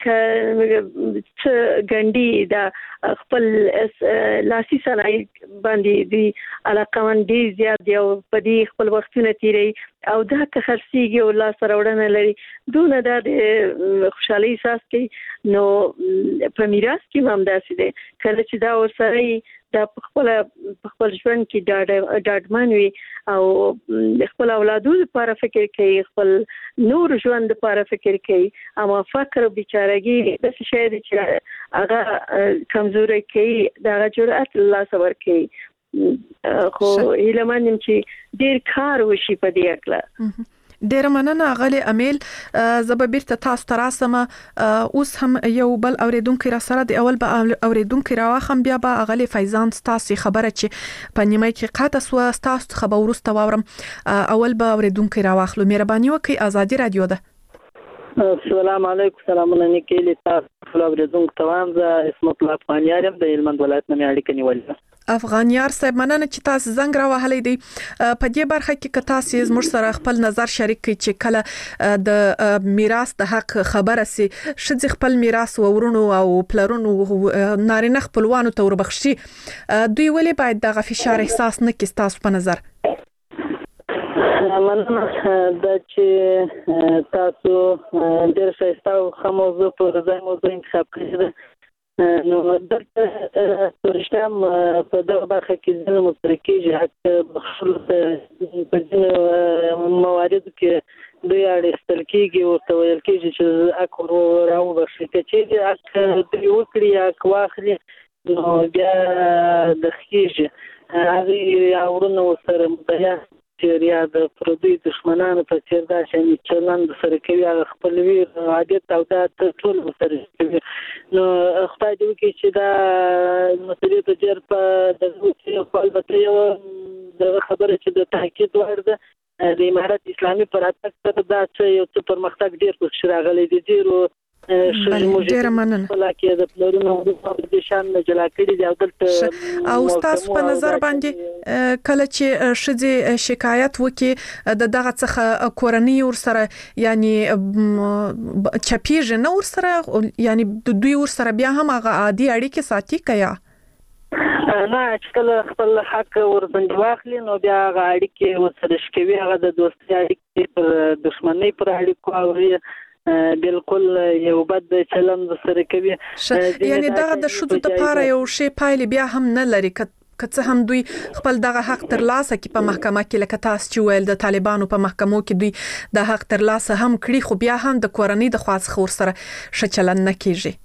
څه ګنډي د خپل لاسي صنایع باندې د علاقمند ډېر زیات دی او په دې خپل وختونه تیروي او دا که خرڅېږي او لاسته راوړنه لري دونه دا د خوشحالۍ احساس کوي. نو په میراث کې هم همداسې دی کله چې دا ورسره دا په خپل په خپل ژوند کې ډاډ ډاډمن وي او خپل اولادو لپاره فکر کوي خپل نور ژوند لپاره فکر کوي اما فقر او بیچارهګي د څه شی چې هغه کمزوري کوي دا جرأت الله صبر کوي خو هیلمنم چې ډیر کار وشي په دې اړه. ډیر مننه غلي امیل زب بیرته تاسو تراسمه اوس هم یو بل اوریدونکو را سره د اول به اوریدونکو را واخم بیا به غلي فیضان تاسو خبره چې په نیمه کې قاطه سو تاسو خبر ورسته واورم اول به اوریدونکو را واخلو مهرباني وکي ازادي رادیو ده. السلام علیکم سلامونه نیکلی تاسو اوریدونکو توام ز اسمت الله افغانیارم د هلمند ولایت نه اړیکه نیولې. افغانیار صاحب مننه چې تاسو زنګ را وهلې دی په دې برخه کې که تاسو زموږ سره خپل نظر شریک کړئ چې کله د میراث د حق خبره سي شذ خپل میراث ورونو او پلرونو نارینه خپلوانو ته وربخشي دوی ولې باید دغه فشار احساس نه کړي تاسو په نظر؟ مننه د چې تاسو ډېر ښه او خموزه په ځای موضوع انتخاب کړی نو دلته ترشتم په دغه برخه کې ځینې مشترکېږي حتی بخښل په ځینې مواردو کې دوی اړیستل کېږي ورته ویل کېږي چې حق ور راوبخښي که چیرې حق دوی وکړي حق واخلي نو بیا د خېږي هغې یا ورونه ورسره مدعیا یا د پردوی دشمنانو په څیر دا چې چلند سره کوي هغه خپلوي عادت او دا ټول سره کوي نو خدای دې وکړي چې دا مسؤلیت ډېر په دغه په البته یو د خبره چې د تحقیق وړ ده د امارت اسلامي پر اتاک سره دا چې یو څه پرمختګ ډېر پکې راغلی دی ډېرو ډېر مننه لکه د پلرونو د شان جلا کړي دی او دلته او تاسو په نظر باندې کله چې شذ شکایت وکي د دغه څخه کورنۍ ور سره یعنی چپیږي نو ور سره یعنی د دوی ور سره بیا هم هغه عادي اړیکې ساتي کیا نه چې کله خپل حق ورباندې واخلي نو بیا هغه اړیکې ورسره شکوي هغه د دوستۍ اړیکې پر دښمنۍ پر اړیکو او بالکل یو بد چلند سره کوي یعنی دا د شذو د پاره یو شی پایل بیا هم نه لري کڅ هم دوی خپل دغه حق تر لاسه کې په محکمه کې لکه تاسو چې ویل د طالبانو په محکمو کې دوی د حق تر لاسه هم کړی خو بیا هم د کورنۍ د خاص خور سره شچلن نه کیږي.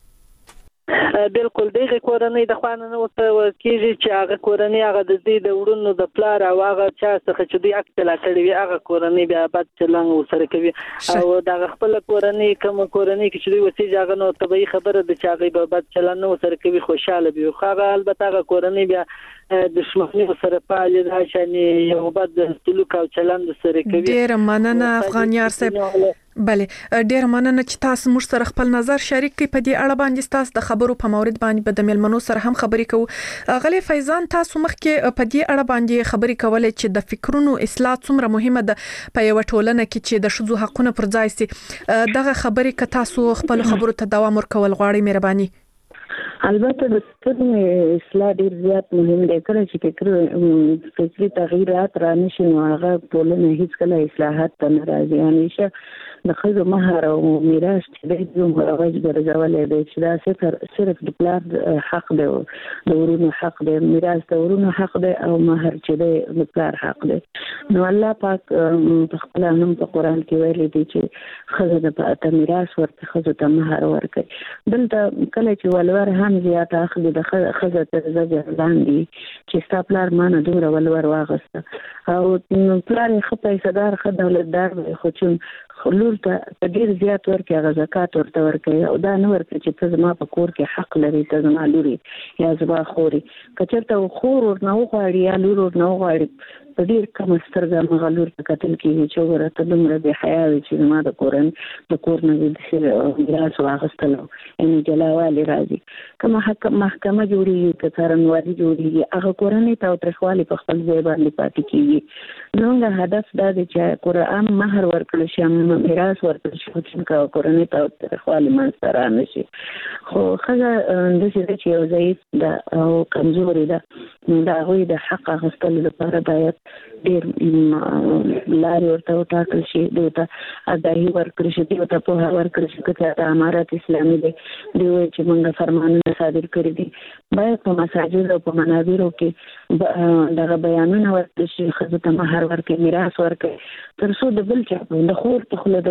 بالکل دغه کورنۍ د خوانه نو کېږي چې هغه کورنۍ هغه د دې د وړونو د پلار او هغه چا څخه چې دوی عکس لا کړی وي هغه کورنۍ بیا بد چلنګ وسره کوي او د خپل کورنۍ کوم کورنۍ کې چې دوی وسیږي هغه نو طبيعي خبره ده چې هغه به بد چلنګ وسره کوي خوشاله وي خو هغه البته هغه کورنۍ بیا دښمنۍ سره پالي دا چې یو بد سلوک او چلند سره کوي. ډیر مننه افغانیار صاحب. بله ډیر مننه چې تاسو موږ سره خپل نظر شریک کړئ په دې اړه باندې تاسو د خبرو په مورید باندې په د ملمنو سره هم خبرې کوو. غلي فیضان تاسو مخکې په دې اړه باندې خبرې کولې چې د فکرونو اصلاح څومره مهمه ده په یو ټولنه کې چې د شذو حقونه پر ځای سي دغه خبرې ک تاسو خپل خبرو ته دوام ورکول غواړئ مهرباني. البته د فکرونو اصلاح ډیر زیات مهم دی کله چې فکر فکري تغییرات را نشي نو هغه ټولنه هیڅ کله اصلاحات ته نه راځي همیشه د خزو مہر او میراث چې د یو مروج ګرځولې دی چې دا صرف صرف د پلار حق دی د ورونو حق دی میراث د ورونو حق دی او مہر چې دی د پلار حق دی نو الله پاک په خپل نوم په قران کې ویلي دی چې خزه د میراث ورته خزه ته مہر ورکړي دلته کله چې ولور هم زیات اخلي د خزه ته زجر لاندې چې ستا پلار مانه دومره ولور واغسته او پلار یې ښه پیسه‌دار ښه دولتدار دی خو چې لور ته ډېر زیات ورکړي هغه زکات ورته ورکړي او دا نه ورکړي چې ته زما په کور کې حق لري ته زما لوري یا زما خوري که چېرته خور ورنه وغواړي یا لور ورنه وغواړي په ډېر کمه سترګه هغه لور ته کتل کېږي چې وګوره ته دومره بې حیا وې چې زما د کورن د کور نه دې داسې میراث واخیستلو یعنې جلاوالي راځي که محکمه جوړېږي که څارنوالي جوړېږي هغه کورنۍ تاوتریخوالي په خپل ځای باندې پاتې کېږي زموږ هدف دا دی چې قرآن مهر ورکړل شي میراث ورکړل شي چې کورنۍ تاوتریخوالي منځته رانه شي خو ښځه داسې ده چې یو ضعیف ده او کمزورې ده د هغوی د حق اخیستلو لپاره باید ډېر لارې ورته وټاکل شي دوی ته آګاهي ورکړل شي دوی ته پوهه ورکړل شي که چېرته امارت اسلامي دی دوی وایي چې موږ فرمانونه صادر کړي دي باید په مساجد او په منابرو کې دغه بیانونه ورکړل شي ښځو ته مهر ورکړي میراث ورکړي تر څو د بل چا د خور په خوله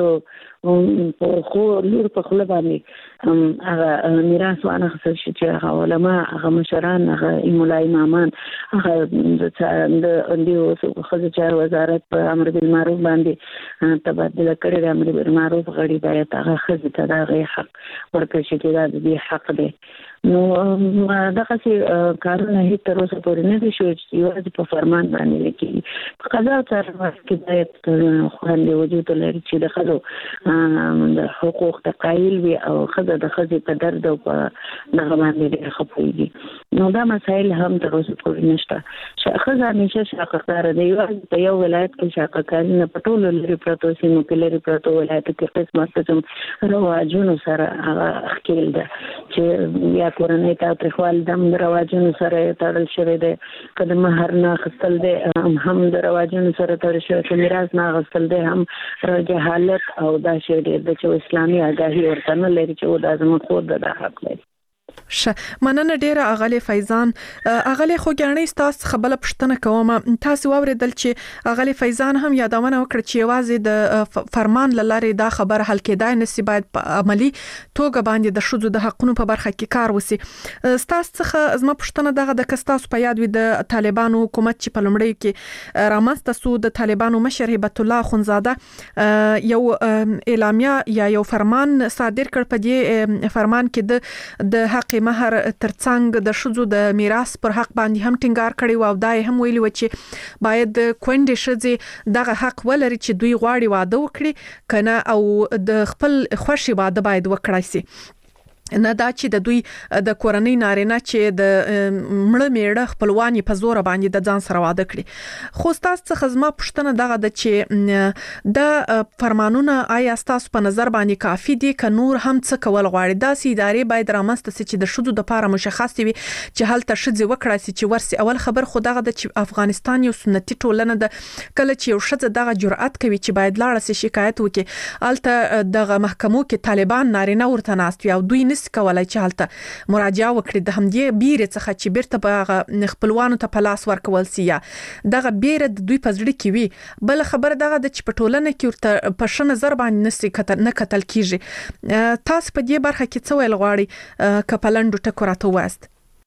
د خو لور په خوله باندې هغه میراث وانخیستل شي چې هغه علما هغه مشران هغه ملا امامان هغه د اندیو ښځو چارو وزارت په امر بالمعروف باندې تبادله کړې د امر بالمعروف غړي باید هغه ښځې ته د هغې حق ورکړل شي چې دا د دې حق دی نو دغسې کارونه هېڅ تر اوسه پورې نه دي شوي چې یوازې په فرمان باندې لیکېږي په قضا او څارنوالۍ کې باید خوندې وجود ولري چې د ښځو د حقوق ته قایل وي او ښځه د ښځې په درد او په دغه باندې ډېر ښه پوهېږي نو دا مسایل هم تر اوسه پورې نشته ښځه همیشه شاقهداره ده یوازې په یو ولایت کې شاقهکاري نه په ټولو لرې پرتو سیمو کې لرې پرتو ولایتو کې قسمه قسم رواجونو سره هغه ښکېل ده چې یا کورنۍ تاوتریخوالي د هم د رواجونو سره تړل شوی دی که د مهر نه اخیستل دی هم د رواجونو سره تړل شوی که میراث نه اخیستل دی هم جهالت او دا شی ډېر دی چې اسلامي آګاهي ورته نه لري چې او دا زموږ خور ده دا حق لري شه مننه ډیره اغلی فیضان اغلی خو ګڼې تاسو خبره پښتنه کوم تاسو واوریدل چې اغلی فیضان هم یادونه وکړه چې یوازې د فرمان لاره دا خبر حل کېدای نسی باید په عملی توګه باندې د شذو د حقونو په برخه کې کار وسی تاسو څخه زما پښتنه دغه د کستاسو په یاد وي د طالبانو حکومت چې په لمړی کې رامنځته سو د طالبانو مشر هبت الله خونزاده یو اعلامیه یا یو فرمان صادر کړ په دې فرمان کې د د حق مهر ترڅنګ د شذو د میراث پر حق باندې هم ټینګار کړی او دا هم ویلي و چې باید کونډې ښځې دغه حق ولري چې دوی غواړي واده وکړي کنه او د خپل خوښي واده باید وکړای شي نه دا چې د دوی د کورنۍ نارینه چې د مړه میړه خپلوانی په زور باندې د ځان سره واده کړي خو تاسو څخه زما پښتنه دغه د چې د فرمانونه آیا تاسو په نظر باندې کافي دي ک نور هم څه کول غواړي دا سي ادارې باید رامنځته سي چې د شذو د لپاره مشخص وي چې هلته شذ وکړای سي چې ورسي اول خبر خو دغه د افغانستان یو سنتي ټولنه د کله چې یو شذ دغه جرأت کوي چې باید لاړ سي شکایت وکړي الته دغه محکمو کې طالبان نارینه ورته ناست او دوی کولای چې حالت مراجعه وکړي د همدې بیره څخه چې بیرته په خپلوانو ته په لاس ورکول سي یا دغه بیره د دوی په ځړ کې وي بل خبر دغه د چې په ټولنه کې ورته په شنه نظر باندې نسي کتل نه کتل کیږي تاسو په دې برخه کې څه ویل غواړي کپلندو ټکو راته واست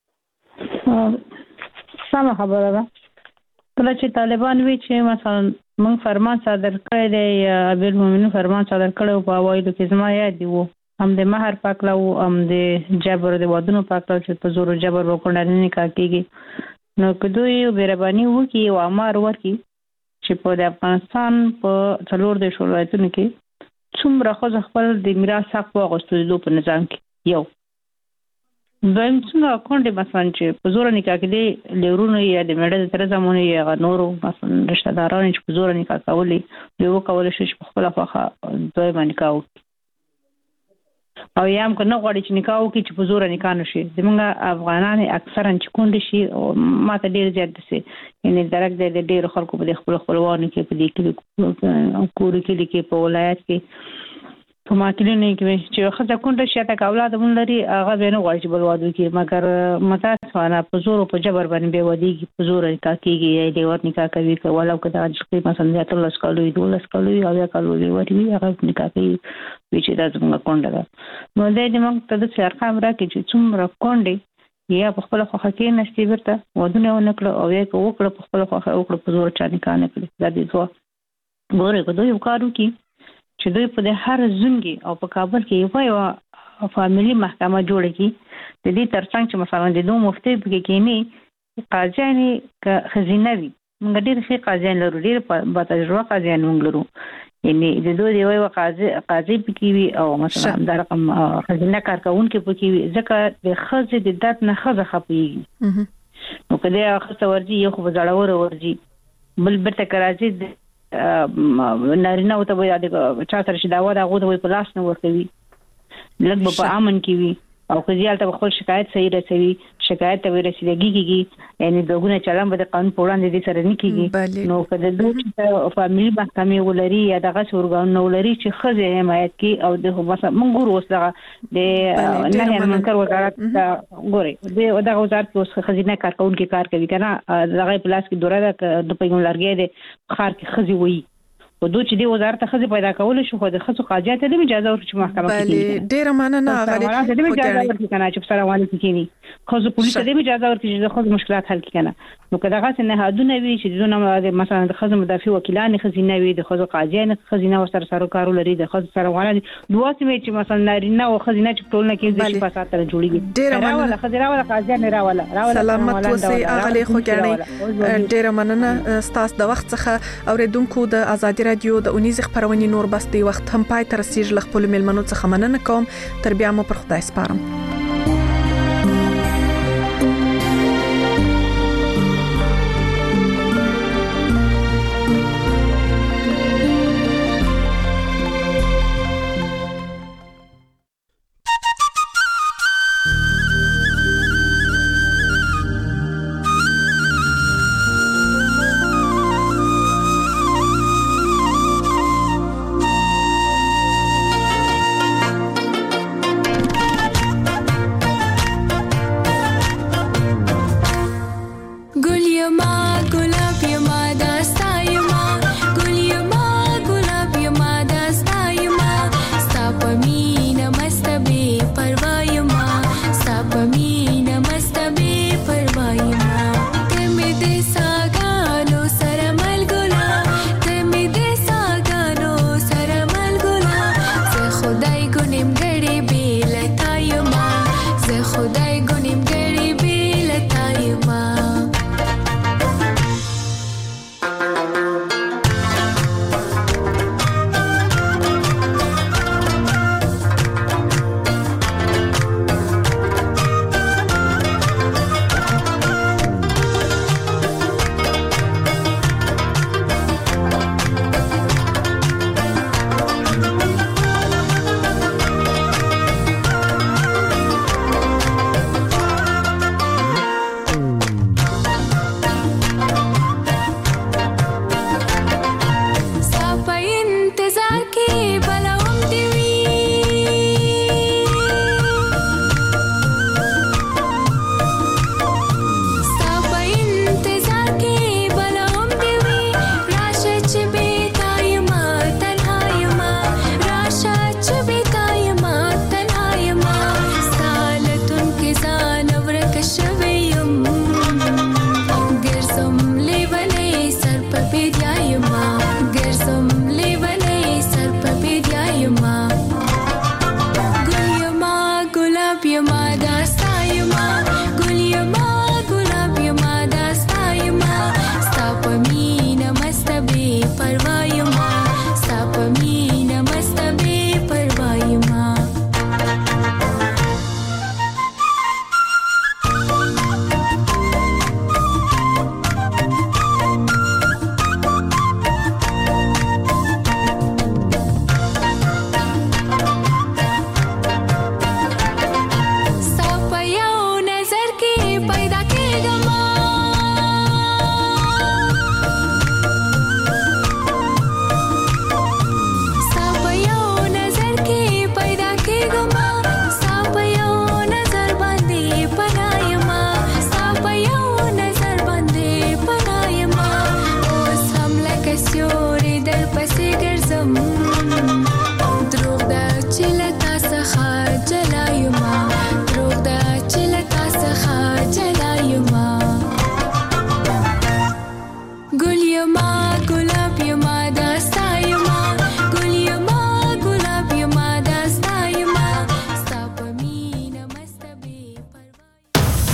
سم خبره ده کله چې طالبان وی چې مثلا موږ فرمان صادر کړی دی امیر المؤمنین فرمان صادر کړو په اوایلو کې زما یاد دی وو هم د مہر پاکلو هم د جبر د ودونو پاکلو چې په زور جبر وکړل نه کا کیږي نو کدوې بیربانی وکي او امر ورکی چې په افغانستان په څلور د شولایتونو کې څومره خو خپل د میراث حق واغستلو په نظام کې یو دویم څنګه کونډه مثلا چې په زور نکاح کې لورونو یا د مړه تر زمونه یا نورو مثلا رشتہ دارانو چې په زور نکاح کولې یو کول شي په خپل خواخه دوی باندې کاوه او یم که نه غواړي چې نکاح وکړي چې په زور نکاح نشي. زمونږ افغانان اکثرا چې کونډ شي او ماته ډیر زیات دي یعنی درک د ډیر خلکو په خپل خپلوانو کې په دې کې کور کې کې په ولایت کې په ماکلینه کې چې خزه کونډه شي تا اولاد مون لري هغه به نه غواړي چې بل واده وکړي مګر متاسفانه په زور او په جبر باندې به ودیږي په زور نکاح کیږي دی ور نکاح کوي ولو که دا چې مثلا ته لاس کولوي دولس کولوي او یا کولوي ورته هغه نکاح کوي چې دا څنګه کونډه ده. نو د دې موږ ته د ارقام راکړي چې څومره کونډه یا په خپل خوخه کې نشي ورته ودونه ونکړه او یا وکړه په خپل خوخه وکړه په زور چا نکاح نه کړي. دا دې ځو ګوره په دوی کارو کې چې دوی په هر زونګي او په کابل کې یو فاميلي محکمه جوړه کی د دې ترڅنګ چې مثلا د دوه مفتي په کې کېنی قاضیانی ک خزینه وي موږ ډېر ښه قاضیان لرو ډېر په تجربه قاضیان موږ لرو یعنی د دوی دی وای قاضي قاضي په کې وي او مثلا د رقم خزینه کارکونکو په کې وي ځکه د خزې د دات نه خزه خپيږي نو کله خزه ورځي یو خو زړور ورځي بل برته کراځي نارینه او ته وای د چا سره شي دا و دا غو ته په لاس نه ورکوي لږ په امن کې وي او کله ته خپل شکایت صحیح رسوي شکایت ته ورسیدګي کیږي یعنی دغه چلن به د قانون په وړاندې د سره نه کیږي نو کله د دوی فاميلي محکمې ولري یا دغه ورګان نو لري چې خزه حمایت کی او د مثلا منګور وسلغه د نه منکر وزارت ګوري د دغه وزارت اوس خزینه کارکونکو کار کوي کنه دغه پلاس کې دوره د پیغام لارګي د خار کې خزي وي په دوی چې د وزارت خزي پیدا کول شو خو د خزو قاضیات ته اجازه ورکړي چې محکمه کې بله ډیر مننه غالي د اجازه ورکړي کنه چې سره وانه کېنی خزو پولیس ته اجازه ورکړي چې خزو مشکلات حل کړي کنه نو کله هغه نه هادونه وی چې دونه مثلا د خزو مدافع وکیلان خزینه وي د خزو قاضیان خزینه ور سره کارو لري د خزو سره وانه دوه سمې چې مثلا نارینه او خزینه چې ټول نه کې د شي فساد تر جوړیږي ډیر مننه خزینه ولا قاضیان راولا راولا سلامت وسی اغلی خو ګڼي ډیر مننه ستاسو د وخت څخه اوریدونکو د ازادي رادیو د اونیز خبرونه نور بس دی وخت هم پای تر سیج لخ په ملمنو څخه مننه کوم تر بیا مو پر خدای سپارم.